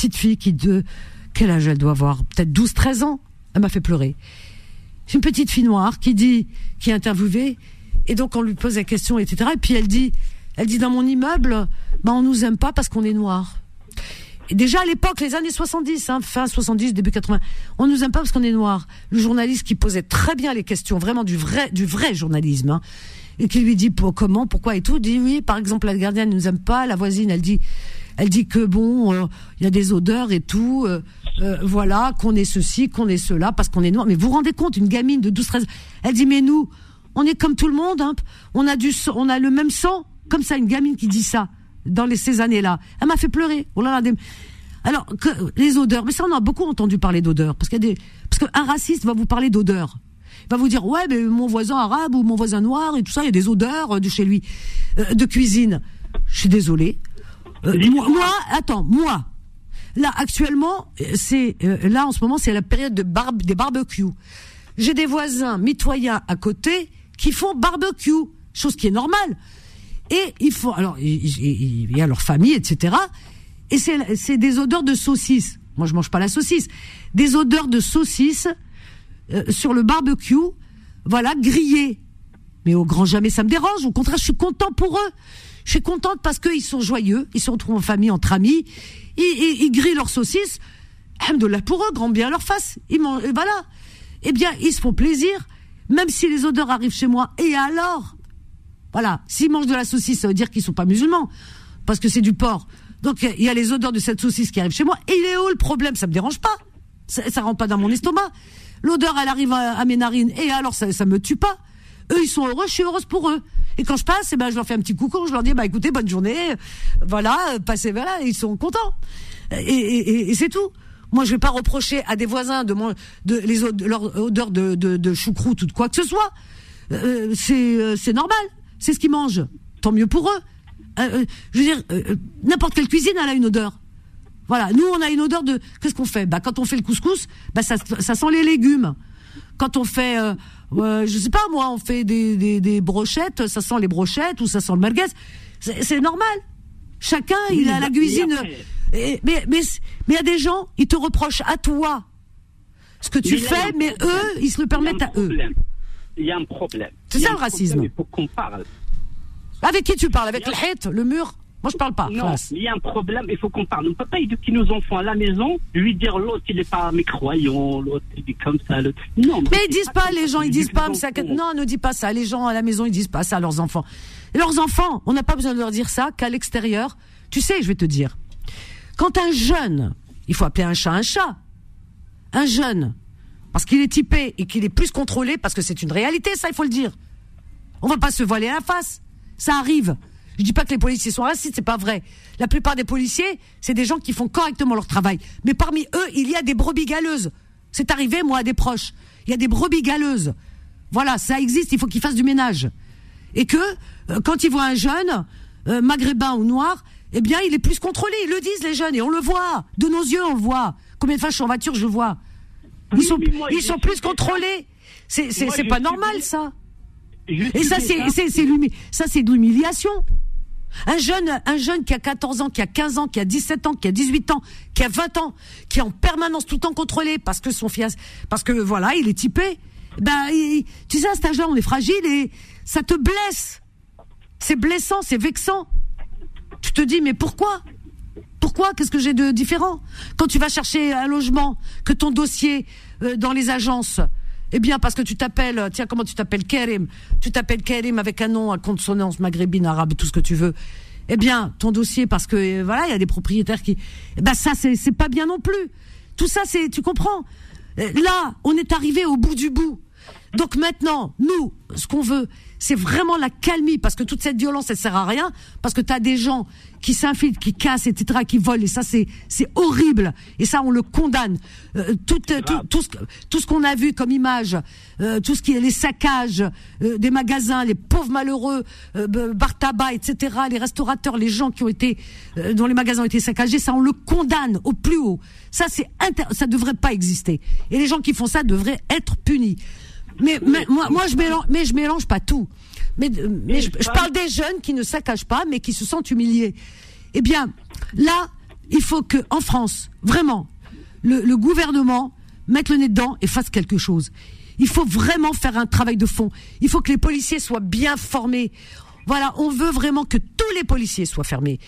quel âge elle doit avoir? Peut-être 12-13 ans. Elle m'a fait pleurer. C'est une petite fille noire qui est interviewée, et donc on lui pose la question, etc. Et puis elle dit dans mon immeuble, on nous aime pas parce qu'on est noir. Et déjà à l'époque, les années 70, fin 70, début 80, on nous aime pas parce qu'on est noir. Le journaliste qui posait très bien les questions, vraiment du vrai journalisme, et qui lui dit comment, pourquoi et tout, dit oui, par exemple, la gardienne ne nous aime pas, la voisine, elle dit que il y a des odeurs et tout, voilà, qu'on est ceci, qu'on est cela, parce qu'on est noir. Mais vous vous rendez compte, une gamine de 12-13, elle dit, mais nous, on est comme tout le monde, on a le même sang, comme ça, une gamine qui dit ça, ces années-là. Elle m'a fait pleurer. Oh là là, alors, les odeurs, mais ça, on a beaucoup entendu parler d'odeurs, parce qu'un raciste va vous parler d'odeurs. Il va vous dire, ouais, mais mon voisin arabe ou mon voisin noir et tout ça, il y a des odeurs de chez lui, de cuisine. Je suis désolée. Moi, là, actuellement, là, en ce moment, c'est la période des barbecues. J'ai des voisins mitoyens à côté qui font barbecue, chose qui est normale. Et il y a leur famille, etc. Et c'est des odeurs de saucisses. Moi, je mange pas la saucisse. Des odeurs de saucisses sur le barbecue, voilà, grillées. Mais au grand jamais ça me dérange. Au contraire, je suis content pour eux. Je suis contente parce qu'ils sont joyeux. Ils se retrouvent en famille, entre amis. Ils grillent leurs saucisses. Alhamdoulilah pour eux, grand bien leur face. Ils mangent, et voilà. Eh bien, ils se font plaisir, même si les odeurs arrivent chez moi. Et alors? Voilà. S'ils mangent de la saucisse, ça veut dire qu'ils sont pas musulmans. Parce que c'est du porc. Donc, il y a les odeurs de cette saucisse qui arrivent chez moi. Et il est où le problème? Ça me dérange pas. Ça rentre pas dans mon estomac. L'odeur, elle arrive à mes narines. Et alors, ça me tue pas. Eux, ils sont heureux, je suis heureuse pour eux. Et quand je passe, je leur fais un petit coucou, je leur dis, écoutez, bonne journée, voilà, passez, voilà, ils sont contents. Et c'est tout. Moi, je vais pas reprocher à des voisins leur odeur de choucroute ou de quoi que ce soit. C'est normal. C'est ce qu'ils mangent. Tant mieux pour eux. Je veux dire, n'importe quelle cuisine, elle a une odeur. Voilà. Nous, on a une odeur de, qu'est-ce qu'on fait? Quand on fait le couscous, ça sent les légumes. Quand on fait, je sais pas moi, on fait des brochettes, ça sent les brochettes ou ça sent le merguez. C'est normal. Chacun, il a la cuisine. mais il y a des gens, ils te reprochent à toi ce que tu fais, mais eux, ils se le permettent à eux. Il y a un problème. C'est ça le racisme. Il faut qu'on parle. Avec qui tu parles? Avec le hit, le mur? Moi, je parle pas. Non, il y a un problème, il faut qu'on parle. On ne peut pas éduquer nos enfants à la maison, lui dire l'autre, il n'est pas mécroyant, l'autre, il est comme ça. L'autre. Non, mais ils disent pas, les gens, ils disent pas. Non, ne dis pas ça. Les gens à la maison, ils disent pas ça à leurs enfants. Et leurs enfants, on n'a pas besoin de leur dire ça qu'à l'extérieur. Tu sais, je vais te dire. Quand un jeune, il faut appeler un chat. Un jeune, parce qu'il est typé et qu'il est plus contrôlé, parce que c'est une réalité, ça, il faut le dire. On va pas se voiler la face. Ça arrive. Je dis pas que les policiers sont racistes, c'est pas vrai. La plupart des policiers, c'est des gens qui font correctement leur travail. Mais parmi eux, il y a des brebis galeuses. C'est arrivé, moi, à des proches. Il y a des brebis galeuses. Voilà, ça existe, il faut qu'ils fassent du ménage. Et que, quand ils voient un jeune, maghrébin ou noir, eh bien, il est plus contrôlé. Ils le disent, les jeunes, et on le voit. De nos yeux, on le voit. Combien de fois je suis en voiture, je le vois. Ils sont plus contrôlés. C'est pas normal, ça. Et ça, c'est de l'humiliation. Un jeune qui a 14 ans, qui a 15 ans, qui a 17 ans, qui a 18 ans, qui a 20 ans, qui est en permanence tout le temps contrôlé parce que voilà, il est typé. Tu sais, à cet âge-là, on est fragile et ça te blesse. C'est blessant, c'est vexant. Tu te dis, mais pourquoi? Pourquoi? Qu'est-ce que j'ai de différent? Quand tu vas chercher un logement, que ton dossier dans les agences, eh bien, parce que tu t'appelles, tiens, comment tu t'appelles? Karim. Tu t'appelles Karim avec un nom à consonance maghrébine, arabe, tout ce que tu veux. Eh bien, ton dossier, parce que, voilà, il y a des propriétaires qui, ça, c'est pas bien non plus. Tout ça, tu comprends? Là, on est arrivé au bout du bout. Donc maintenant, nous, ce qu'on veut, c'est vraiment la calmie, parce que toute cette violence, elle sert à rien, parce que t'as des gens qui s'infiltrent, qui cassent, etc., qui volent, et ça, c'est horrible. Et ça, on le condamne. Tout ce qu'on a vu comme image, tout ce qui est les saccages des magasins, les pauvres malheureux, bar tabac, etc., les restaurateurs, les gens qui ont été, dont les magasins ont été saccagés, ça, on le condamne au plus haut. Ça, ça devrait pas exister. Et les gens qui font ça devraient être punis. Mais moi je mélange pas tout. Mais je parle des jeunes qui ne saccagent pas, mais qui se sentent humiliés. Eh bien, là, il faut que, en France, vraiment, le gouvernement mette le nez dedans et fasse quelque chose. Il faut vraiment faire un travail de fond. Il faut que les policiers soient bien formés. Voilà, on veut vraiment que tous les policiers soient formés.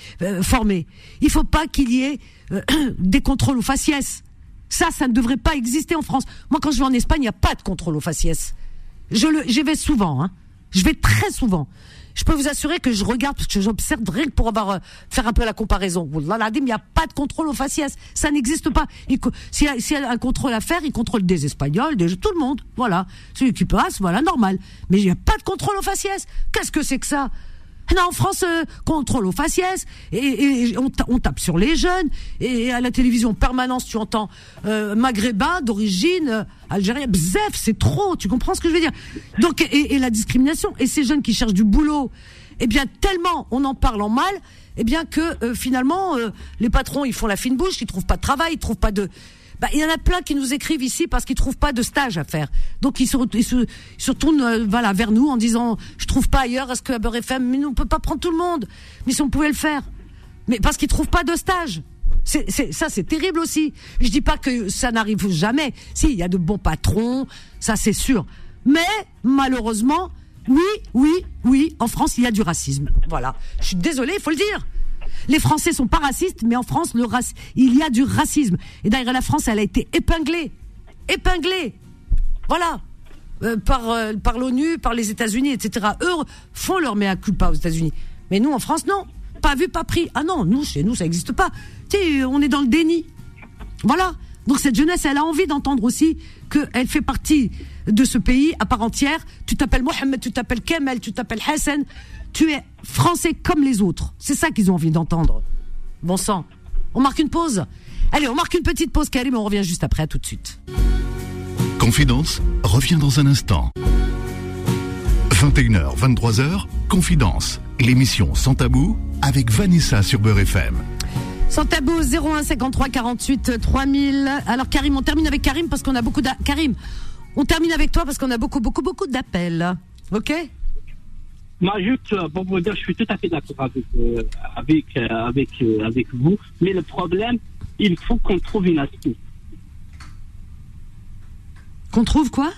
Il faut pas qu'il y ait des contrôles aux faciès. Ça ne devrait pas exister en France. Moi, quand je vais en Espagne, il n'y a pas de contrôle aux faciès. J'y vais souvent, hein. Je vais très souvent. Je peux vous assurer que je regarde, parce que j'observe rien que pour faire un peu la comparaison. Wallah, il n'y a pas de contrôle aux faciès. Ça n'existe pas. S'il y a un contrôle à faire, il contrôle des Espagnols, tout le monde. Voilà. Celui qui passe, voilà, normal. Mais il n'y a pas de contrôle aux faciès. Qu'est-ce que c'est que ça? Non, en France, contrôle aux faciès, et on tape sur les jeunes, et à la télévision permanence, tu entends maghrébin d'origine algérienne. Bzef, c'est trop, tu comprends ce que je veux dire? Donc, et la discrimination, et ces jeunes qui cherchent du boulot, eh bien, tellement on en parle en mal, eh bien que finalement, les patrons, ils font la fine bouche, ils trouvent pas de travail, ils trouvent pas de... il y en a plein qui nous écrivent ici parce qu'ils trouvent pas de stage à faire. Donc ils se retournent vers nous en disant je trouve pas ailleurs, est-ce que à Beurre FM, mais nous on peut pas prendre tout le monde. Mais si on pouvait le faire. Mais parce qu'ils trouvent pas de stage. C'est terrible aussi. Je dis pas que ça n'arrive jamais. Si, il y a de bons patrons, ça c'est sûr. Mais malheureusement, oui, en France, il y a du racisme. Voilà. Je suis désolée, il faut le dire. Les Français sont pas racistes, mais en France, il y a du racisme. Et d'ailleurs, la France, elle a été épinglée. Voilà. Par l'ONU, par les États-Unis, etc. Eux font leur mea culpa aux États-Unis. Mais nous, en France, non. Pas vu, pas pris. Ah non, chez nous, ça n'existe pas. Tu sais, on est dans le déni. Voilà. Donc cette jeunesse, elle a envie d'entendre aussi qu'elle fait partie de ce pays à part entière. Tu t'appelles Mohamed, tu t'appelles Kemal, tu t'appelles Hassan. Tu es français comme les autres. C'est ça qu'ils ont envie d'entendre. Bon sang. On marque une pause. Allez, on marque une petite pause, Karim, et on revient juste après, à tout de suite. Confidence revient dans un instant. 21h, 23h, Confidence, l'émission Sans Tabou avec Vanessa sur Beurre FM. Sans tabou, 01 53 48 3000. Alors Karim, on termine avec Karim parce qu'on a beaucoup Karim, on termine avec toi parce qu'on a beaucoup d'appels. Ok ? Moi, juste, pour vous dire, je suis tout à fait d'accord avec vous. Mais le problème, il faut qu'on trouve une astuce. Qu'on trouve quoi?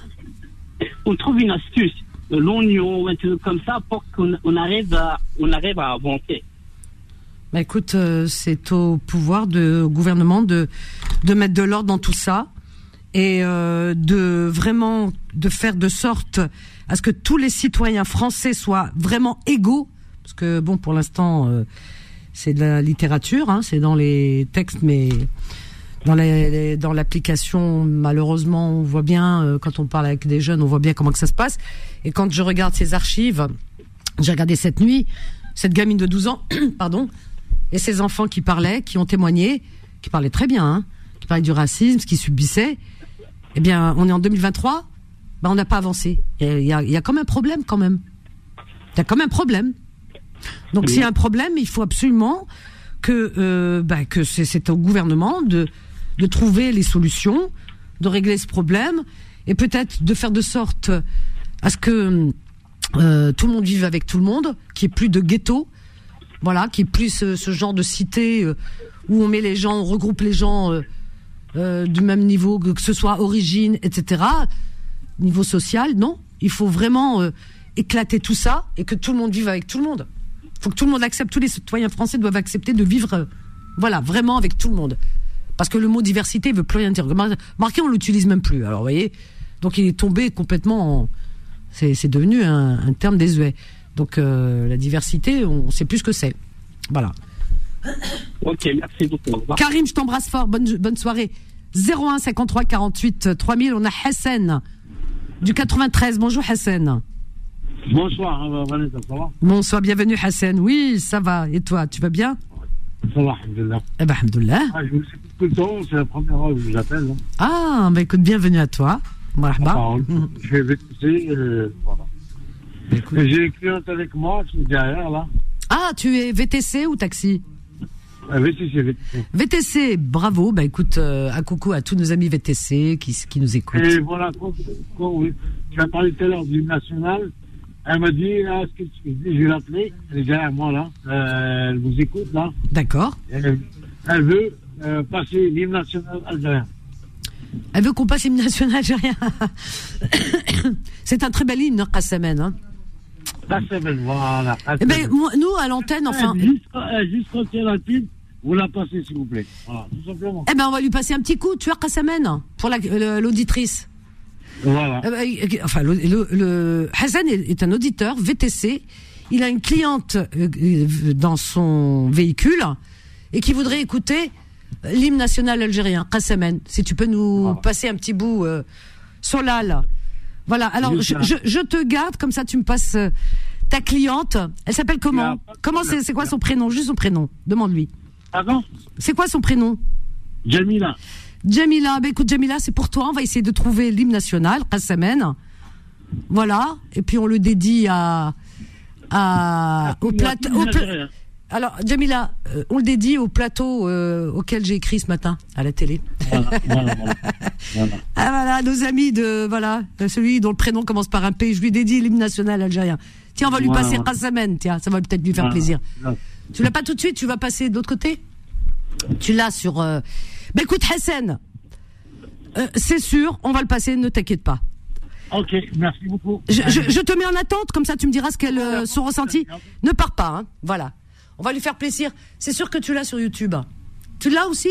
On trouve une astuce, l'oignon, un truc comme ça, pour qu'on arrive à avancer. Bah écoute, c'est au pouvoir au gouvernement de mettre de l'ordre dans tout ça et de vraiment de faire de sorte à ce que tous les citoyens français soient vraiment égaux, parce que bon, pour l'instant, c'est de la littérature, hein, c'est dans les textes, mais dans l'application, malheureusement, on voit bien, quand on parle avec des jeunes, on voit bien comment que ça se passe. Et quand je regarde ces archives, j'ai regardé cette nuit, cette gamine de 12 ans, pardon, et ces enfants qui parlaient, qui ont témoigné, qui parlaient très bien, hein, qui parlaient du racisme, ce qu'ils subissaient. Eh bien, on est en 2023, ben on n'a pas avancé. Il y a quand même un problème, quand même. Il y a quand même un problème. Donc, s'il y a un problème, il faut absolument que c'est au gouvernement de trouver les solutions, de régler ce problème, et peut-être de faire de sorte à ce que tout le monde vive avec tout le monde, qu'il n'y ait plus de ghetto, voilà, qu'il n'y ait plus ce genre de cité où on met les gens, on regroupe les gens du même niveau, que ce soit origine, etc., niveau social. Non, il faut vraiment éclater tout ça et que tout le monde vive avec tout le monde. Il faut que tout le monde accepte, tous les citoyens français doivent accepter de vivre, voilà, vraiment avec tout le monde. Parce que le mot diversité ne veut plus rien dire. Marqué, on l'utilise même plus. Alors, vous voyez, donc il est tombé complètement, c'est devenu un terme désuet. Donc la diversité, on ne sait plus ce que c'est. Voilà. Ok, merci beaucoup. Karim, je t'embrasse fort. Bonne soirée. 01 53 48 3000. On a Hassan du 93. Bonjour Hassan. Bonsoir, Vanessa, ça va? Bonsoir, bienvenue Hassan. Oui, ça va. Et toi, tu vas bien? Ça va, alhamdoulilah. Eh ben, alhamdoulilah. Je vous écoute tout le temps, c'est la première fois que je vous appelle. Hein. Ah, bah écoute, bienvenue à toi. Marhaba. Je vais VTC, voilà. J'ai une cliente avec moi qui est derrière, là. Ah, tu es VTC ou taxi? VTC. VTC, bravo. Bah écoute, un coucou à tous nos amis VTC qui nous écoutent. Et voilà, oui. Tu as parlé tout à l'heure du national. Elle m'a dit, là, ce que tu dis, je vais l'appeler. Elle est derrière moi, là. Elle vous écoute, là. D'accord. Elle veut passer l'hymne national algérien. Elle veut qu'on passe l'hymne national algérien. C'est un très bel hymne, Qassamen, hein. Qassamen, voilà. Eh ben, nous, à l'antenne, enfin. Juste quand il y a la pub, vous la passez, s'il vous plaît. Voilà, tout simplement. Eh ben, on va lui passer un petit coup, tu vois, Qassamen, pour l'auditrice. Voilà. Enfin, Hassan est un auditeur VTC. Il a une cliente dans son véhicule et qui voudrait écouter l'hymne national algérien, Qassamen. Si tu peux nous passer un petit bout, Solal. Voilà. Alors, je te garde, comme ça tu me passes ta cliente. Elle s'appelle comment? Comment c'est quoi son prénom? Juste son prénom. Demande-lui. Pardon? C'est quoi son prénom? Jamila. Jamila, ben écoute Jamila, c'est pour toi, on va essayer de trouver l'hymne national, Qassamen. Voilà, et puis on le dédie au plateau. Alors Jamila, on le dédie au plateau auquel j'ai écrit ce matin à la télé. Voilà. Ah voilà, nos amis celui dont le prénom commence par un P, je lui dédie l'hymne national algérien. Tiens, on va lui passer Qassamen, tiens, ça va peut-être lui faire plaisir. Tu l'as pas tout de suite, tu vas passer de l'autre côté? Tu l'as sur... Ben écoute Hassan, c'est sûr, on va le passer, ne t'inquiète pas. Ok, merci beaucoup. Je te mets en attente, comme ça tu me diras son ressenti. Ne pars pas, hein. Voilà. On va lui faire plaisir. C'est sûr que tu l'as sur YouTube. Tu l'as aussi?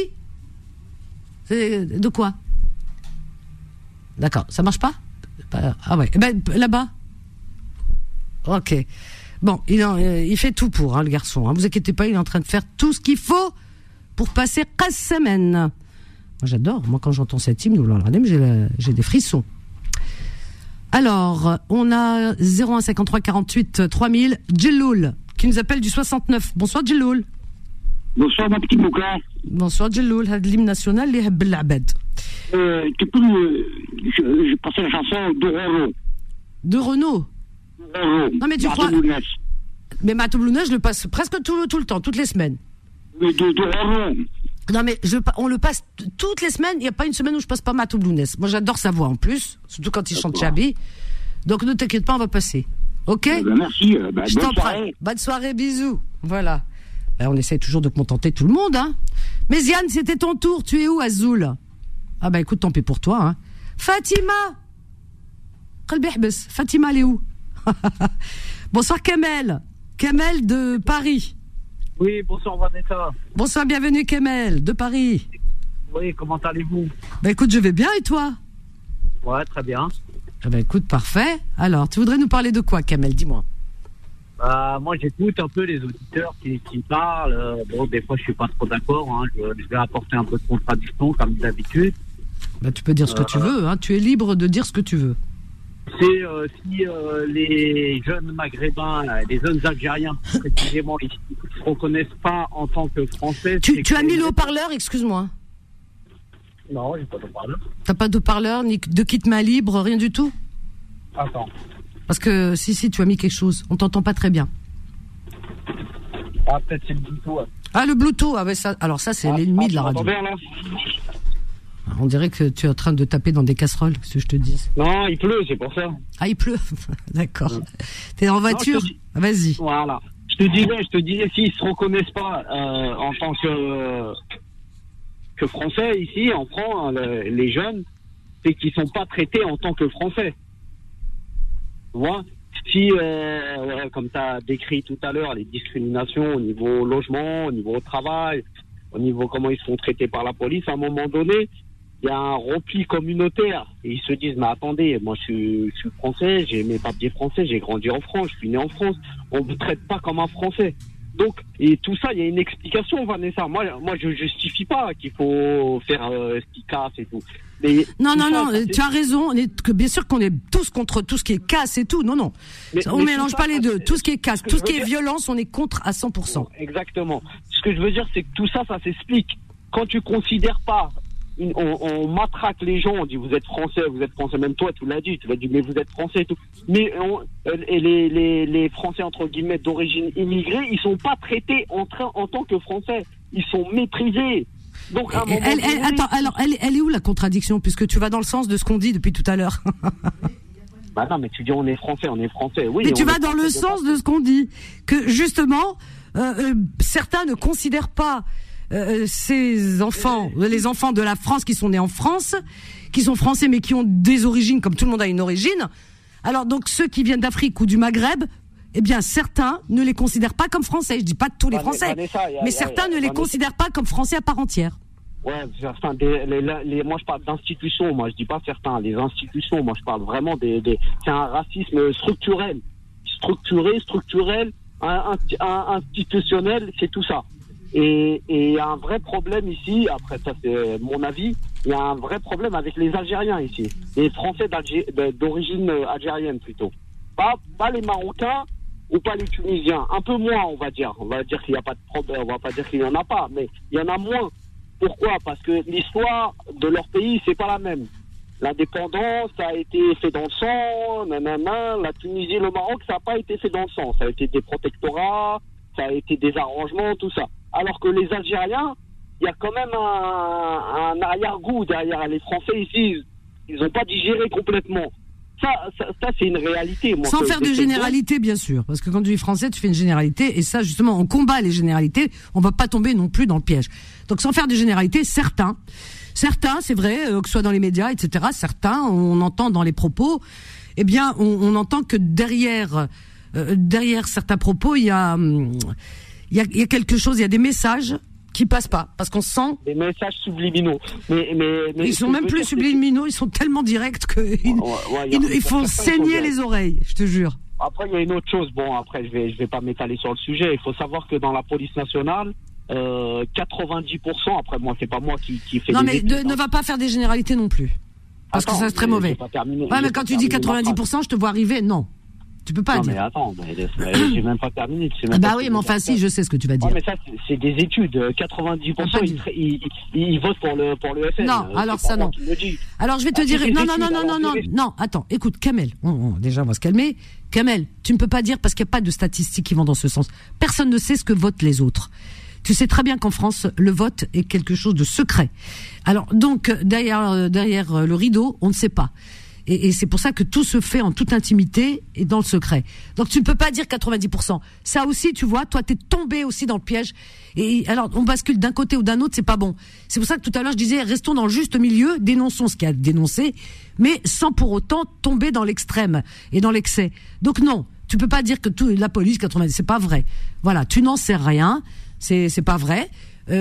De quoi? D'accord, ça marche pas? Ah ouais, ben là-bas. Ok. Bon, il fait tout pour, hein, le garçon. Hein. Vous inquiétez pas, il est en train de faire tout ce qu'il faut pour passer Qassamen. Moi, j'adore. Moi, quand j'entends cette hymne, j'ai des frissons. Alors, on a 01 53 48 3000. Djelloul, qui nous appelle du 69. Bonsoir, Djelloul. Bonsoir, ma petite Mouka. Bonsoir, Djelloul. L'hymne national, les Habb al-Abad. Tu peux je passer la chanson de Renaud. De Renaud? Non, mais tu crois... Mais Matou Blounès, je le passe presque tout le temps, toutes les semaines. Mais de Renaud. Non, mais on le passe toutes les semaines. Il n'y a pas une semaine où je passe pas Matou Blounès. Moi, j'adore sa voix en plus, surtout quand il chante Chabi. Donc, ne t'inquiète pas, on va passer. Ok. Merci. Je t'en prie. Bonne soirée, bisous. Voilà. On essaie toujours de contenter tout le monde, hein. Mais Yann, c'était ton tour. Tu es où, Azoul? Ah bah écoute, tant pis pour toi, hein. Fatima. Fatima, elle est où? Bonsoir, Kamel. Kamel de Paris. Oui, bonsoir Vanessa. Bonsoir, bienvenue Kamel de Paris. Oui, comment allez-vous? Bah écoute, je vais bien et toi? Ouais, très bien. Ah bah écoute, parfait. Alors, tu voudrais nous parler de quoi, Kamel? Dis-moi. Moi, j'écoute un peu les auditeurs qui parlent. Bon, des fois, je suis pas trop d'accord. Hein. Je vais apporter un peu de contradiction, comme d'habitude. Bah, tu peux dire ce que tu veux. Hein. Tu es libre de dire ce que tu veux. C'est si les jeunes maghrébins, les jeunes algériens, précisément, ils ne se reconnaissent pas en tant que français. Tu as mis le haut-parleur, excuse-moi. Non, j'ai pas de haut-parleur. T'as pas de haut-parleur, ni de kit main libre, rien du tout? Attends. Parce que si, tu as mis quelque chose. On t'entend pas très bien. Ah, peut-être c'est le Bluetooth. Ouais. Ah, le Bluetooth. Ah, ouais, ça, alors ça, c'est l'ennemi de la radio. Bien, là. On dirait que tu es en train de taper dans des casseroles, ce que je te dis. Non, il pleut, c'est pour ça. Ah, il pleut. D'accord. T'es en voiture? Vas-y. Voilà. Je te disais, s'ils se reconnaissent pas en tant que Français ici, en France, les jeunes, c'est qu'ils sont pas traités en tant que Français. Tu vois? Si, comme tu as décrit tout à l'heure, les discriminations au niveau logement, au niveau travail, au niveau comment ils sont traités par la police, à un moment donné, il y a un repli communautaire. Et ils se disent, mais attendez, moi je suis français, j'ai mes papiers français, j'ai grandi en France, je suis né en France, on ne vous traite pas comme un Français. Donc, et tout ça, il y a une explication, Vanessa. Moi, je justifie pas qu'il faut faire ce qui casse et tout. Mais non, tu as raison. Bien sûr qu'on est tous contre tout ce qui est casse et tout. Non. On mélange pas les deux. Tout ce qui est casse, tout ce qui est violence, on est contre à 100%. Exactement. Ce que je veux dire, c'est que tout ça, ça s'explique. Quand tu considères pas, on matraque les gens, on dit vous êtes français, même toi tu l'as dit, mais vous êtes français et tout. Mais les Français entre guillemets d'origine immigrée, ils sont pas traités en tant que Français, ils sont méprisés. Donc elle est où la contradiction, puisque tu vas dans le sens de ce qu'on dit depuis tout à l'heure? Bah non, mais tu dis on est français. Oui. Mais tu vas dans le sens de ce qu'on dit, que justement certains ne considèrent pas ces enfants, les enfants de la France qui sont nés en France, qui sont français mais qui ont des origines, comme tout le monde a une origine. Alors donc ceux qui viennent d'Afrique ou du Maghreb, eh bien certains ne les considèrent pas comme français. Je dis pas tous les Français, mais certains ne les considèrent pas comme français à part entière. Ouais, certains, moi je parle d'institutions, moi je dis pas certains, les institutions, moi je parle vraiment c'est un racisme structurel, institutionnel, c'est tout ça. Et il y a un vrai problème ici, après ça c'est mon avis, il y a un vrai problème avec les Algériens ici, les Français d'origine algérienne plutôt. Pas les Marocains ou pas les Tunisiens, un peu moins on va dire qu'il n'y a pas de problème, on va pas dire qu'il n'y en a pas, mais il y en a moins. Pourquoi? Parce que l'histoire de leur pays c'est pas la même. L'indépendance, ça a été fait dans le sang, la Tunisie, le Maroc, ça n'a pas été fait dans le sang, ça a été des protectorats, ça a été des arrangements, tout ça. Alors que les Algériens, il y a quand même un arrière-goût derrière. Les Français ici, ils n'ont pas digéré complètement. Ça c'est une réalité. Moi, sans faire de généralité, bien sûr. Parce que quand tu es français, tu fais une généralité. Et ça, justement, on combat les généralités. On va pas tomber non plus dans le piège. Donc, sans faire de généralité, certains, c'est vrai, que ce soit dans les médias, etc., certains, on entend dans les propos, eh bien, on entend que derrière certains propos, il y a quelque chose, il y a des messages qui passent pas, parce qu'on sent des messages subliminaux. Mais ils sont même plus subliminaux, ils sont tellement directs que ils font saigner les oreilles, je te jure. Après, il y a une autre chose. Bon, après, je vais pas m'étaler sur le sujet. Il faut savoir que dans la police nationale, 90%. Après, moi, c'est pas moi qui fais. Non, mais ne va pas faire des généralités non plus, parce que ça c'est très mauvais. Mais quand tu dis 90%, je te vois arriver. Non. Tu peux pas dire. Mais attends, j'ai même pas terminé. Oui, mais enfin, si, je sais ce que tu vas dire. Ouais, mais ça, c'est des études. 90%, ils votent pour le FN. Non, alors ça, non. Alors, je vais te dire, non, attends, écoute, Kamel, déjà, on va se calmer. Kamel, tu ne peux pas dire, parce qu'il n'y a pas de statistiques qui vont dans ce sens. Personne ne sait ce que votent les autres. Tu sais très bien qu'en France, le vote est quelque chose de secret. Alors, donc, derrière le rideau, on ne sait pas. Et c'est pour ça que tout se fait en toute intimité et dans le secret. Donc tu ne peux pas dire 90%. Ça aussi, tu vois, toi t'es tombé aussi dans le piège. Et alors on bascule d'un côté ou d'un autre, c'est pas bon. C'est pour ça que tout à l'heure je disais, restons dans le juste milieu, dénonçons ce qu'il y a à dénoncer, mais sans pour autant tomber dans l'extrême et dans l'excès. Donc non, tu peux pas dire que la police 90%, c'est pas vrai. Voilà, tu n'en sais rien, c'est pas vrai.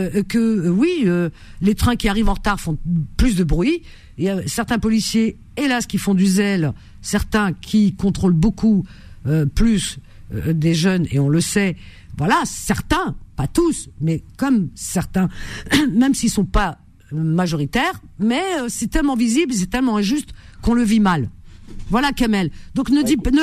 Les trains qui arrivent en retard font plus de bruit. Il y a certains policiers, hélas, qui font du zèle, certains qui contrôlent beaucoup plus des jeunes, et on le sait. Voilà, certains, pas tous, mais comme certains, même s'ils sont pas majoritaires, mais c'est tellement visible, c'est tellement injuste qu'on le vit mal. Voilà, Kamel. Donc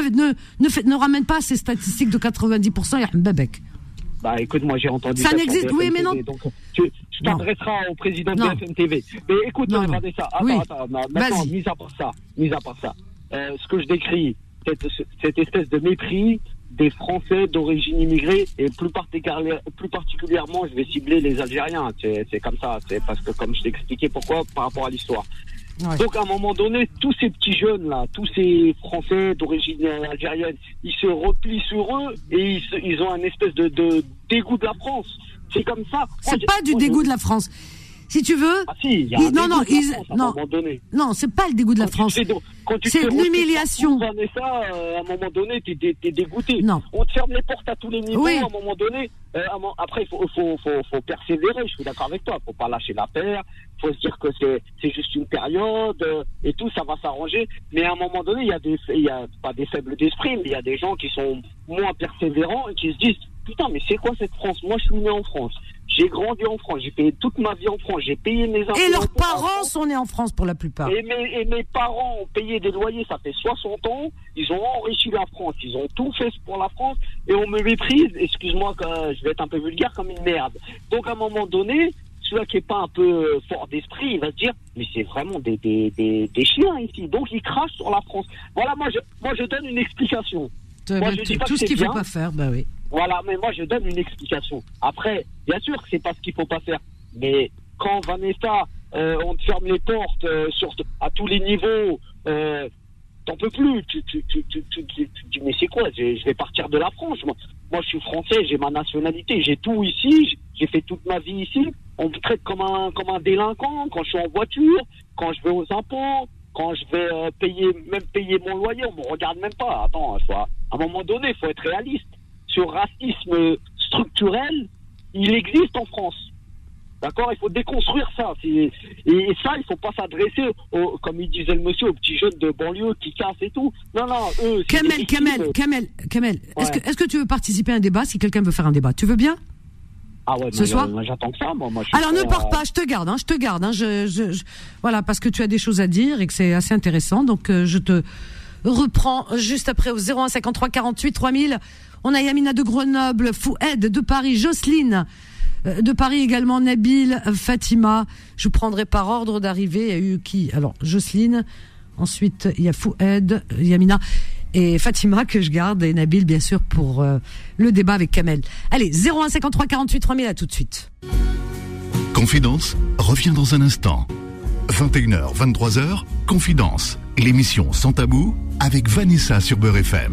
ne ramène pas ces statistiques de 90%, ya Mbabek. Bah écoute, moi j'ai entendu ça n'existe, oui, mais non. Donc tu t'adresseras au président de BFM TV. Mais écoute, regardez ça. Attends, maintenant, mis à part ça, ce que je décris, cette espèce de mépris des Français d'origine immigrée, et plus particulièrement, je vais cibler les Algériens. C'est comme ça, c'est parce que comme je t'ai expliqué pourquoi, par rapport à l'histoire. Ouais. Donc à un moment donné, tous ces petits jeunes là, tous ces Français d'origine algérienne, ils se replient sur eux et ils ont un espèce de dégoût de la France. C'est comme ça. C'est pas du dégoût de la France. Si tu veux. Ah si, il y a un dégoût de la France à un moment donné. Non, c'est pas le dégoût de la France. C'est l'humiliation. Vanessa, à un moment donné, t'es dégoûté. Non. On te ferme les portes à tous les niveaux. Oui. À un moment donné, après il faut persévérer. Je suis d'accord avec toi. Faut pas lâcher l'affaire. Faut se dire que c'est juste une période et tout, ça va s'arranger. Mais à un moment donné, il y a pas des faibles d'esprit, mais il y a des gens qui sont moins persévérants et qui se disent putain, mais c'est quoi cette France? Moi, je suis né en France. J'ai grandi en France, j'ai payé toute ma vie en France, j'ai payé mes impôts. Et leurs parents sont nés en France pour la plupart. Et mes parents ont payé des loyers, ça fait 60 ans, ils ont enrichi la France, ils ont tout fait pour la France, et on me méprise, excuse-moi, je vais être un peu vulgaire, comme une merde. Donc à un moment donné, celui qui est pas un peu fort d'esprit, il va se dire, mais c'est vraiment des chiens ici, donc ils crachent sur la France. Voilà, moi je donne une explication. Moi, je dis pas tout ce qu'il faut pas faire, bah oui. Voilà, mais moi je donne une explication. Après, bien sûr que c'est pas ce qu'il faut pas faire, mais quand Vanessa, on te ferme les portes à tous les niveaux, t'en peux plus. Tu dis mais c'est quoi? Je vais partir de la France. Moi je suis français, j'ai ma nationalité, j'ai tout ici, j'ai fait toute ma vie ici. On me traite comme un délinquant quand je suis en voiture, quand je vais aux impôts, quand je vais payer mon loyer, on me regarde même pas. Attends, à un moment donné, il faut être réaliste. Ce racisme structurel, il existe en France. D'accord? Il faut déconstruire ça. Et ça, il faut pas s'adresser, comme il disait le monsieur, aux petits jeunes de banlieue qui cassent et tout. Non, eux... Kamel, ouais. Est-ce que tu veux participer à un débat, si quelqu'un veut faire un débat? Tu veux bien? Ah ouais, ce soir? J'attends que ça, moi. Alors ne pars pas, je te garde. Voilà, parce que tu as des choses à dire et que c'est assez intéressant. Donc je te reprends juste après au 01 53 48 3000. On a Yamina de Grenoble, Foued de Paris, Jocelyne de Paris également, Nabil, Fatima. Je prendrai par ordre d'arrivée. Il y a eu qui? Alors Jocelyne, ensuite il y a Foued, Yamina et Fatima que je garde, et Nabil bien sûr pour le débat avec Kamel. Allez, 01 53 48 3000, à tout de suite. Confidence revient dans un instant. 21h, 23h, Confidence, l'émission sans tabou avec Vanessa sur Beurre FM.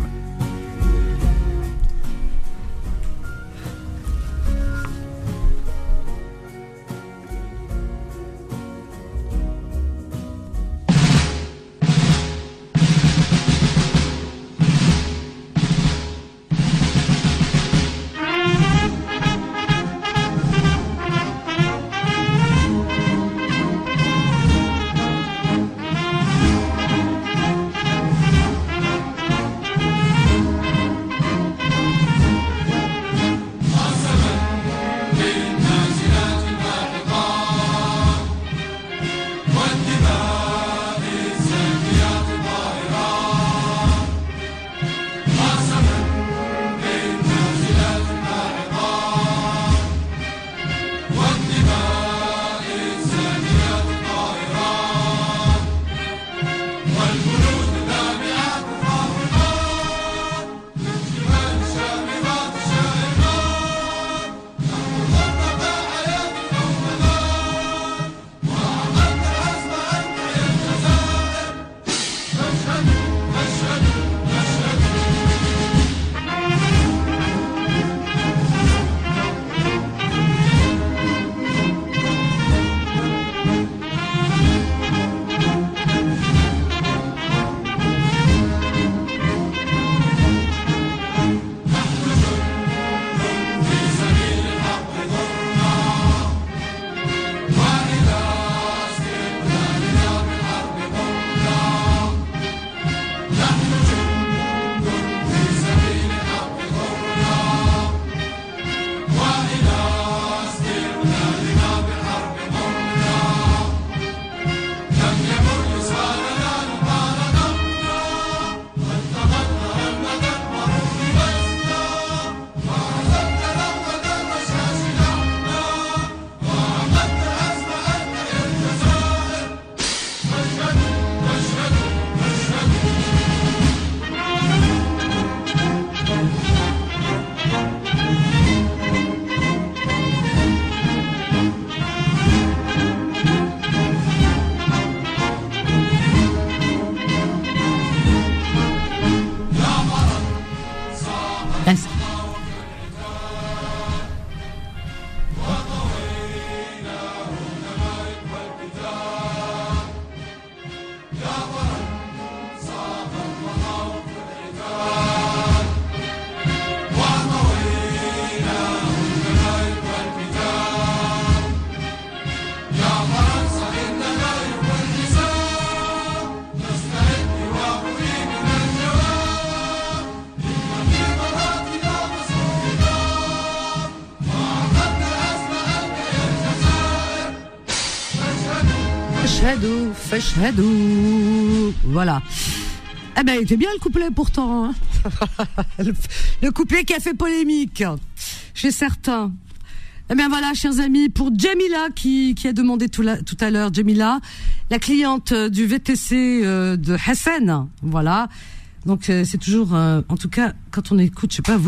Voilà. Eh ben, il était bien le couplet pourtant. Hein. Le couplet qui a fait polémique chez certains. Eh bien voilà, chers amis, pour Jamila qui a demandé tout à l'heure, Jamila, la cliente du VTC de Hassan. Voilà. Donc c'est toujours, en tout cas, quand on écoute, je sais pas vous.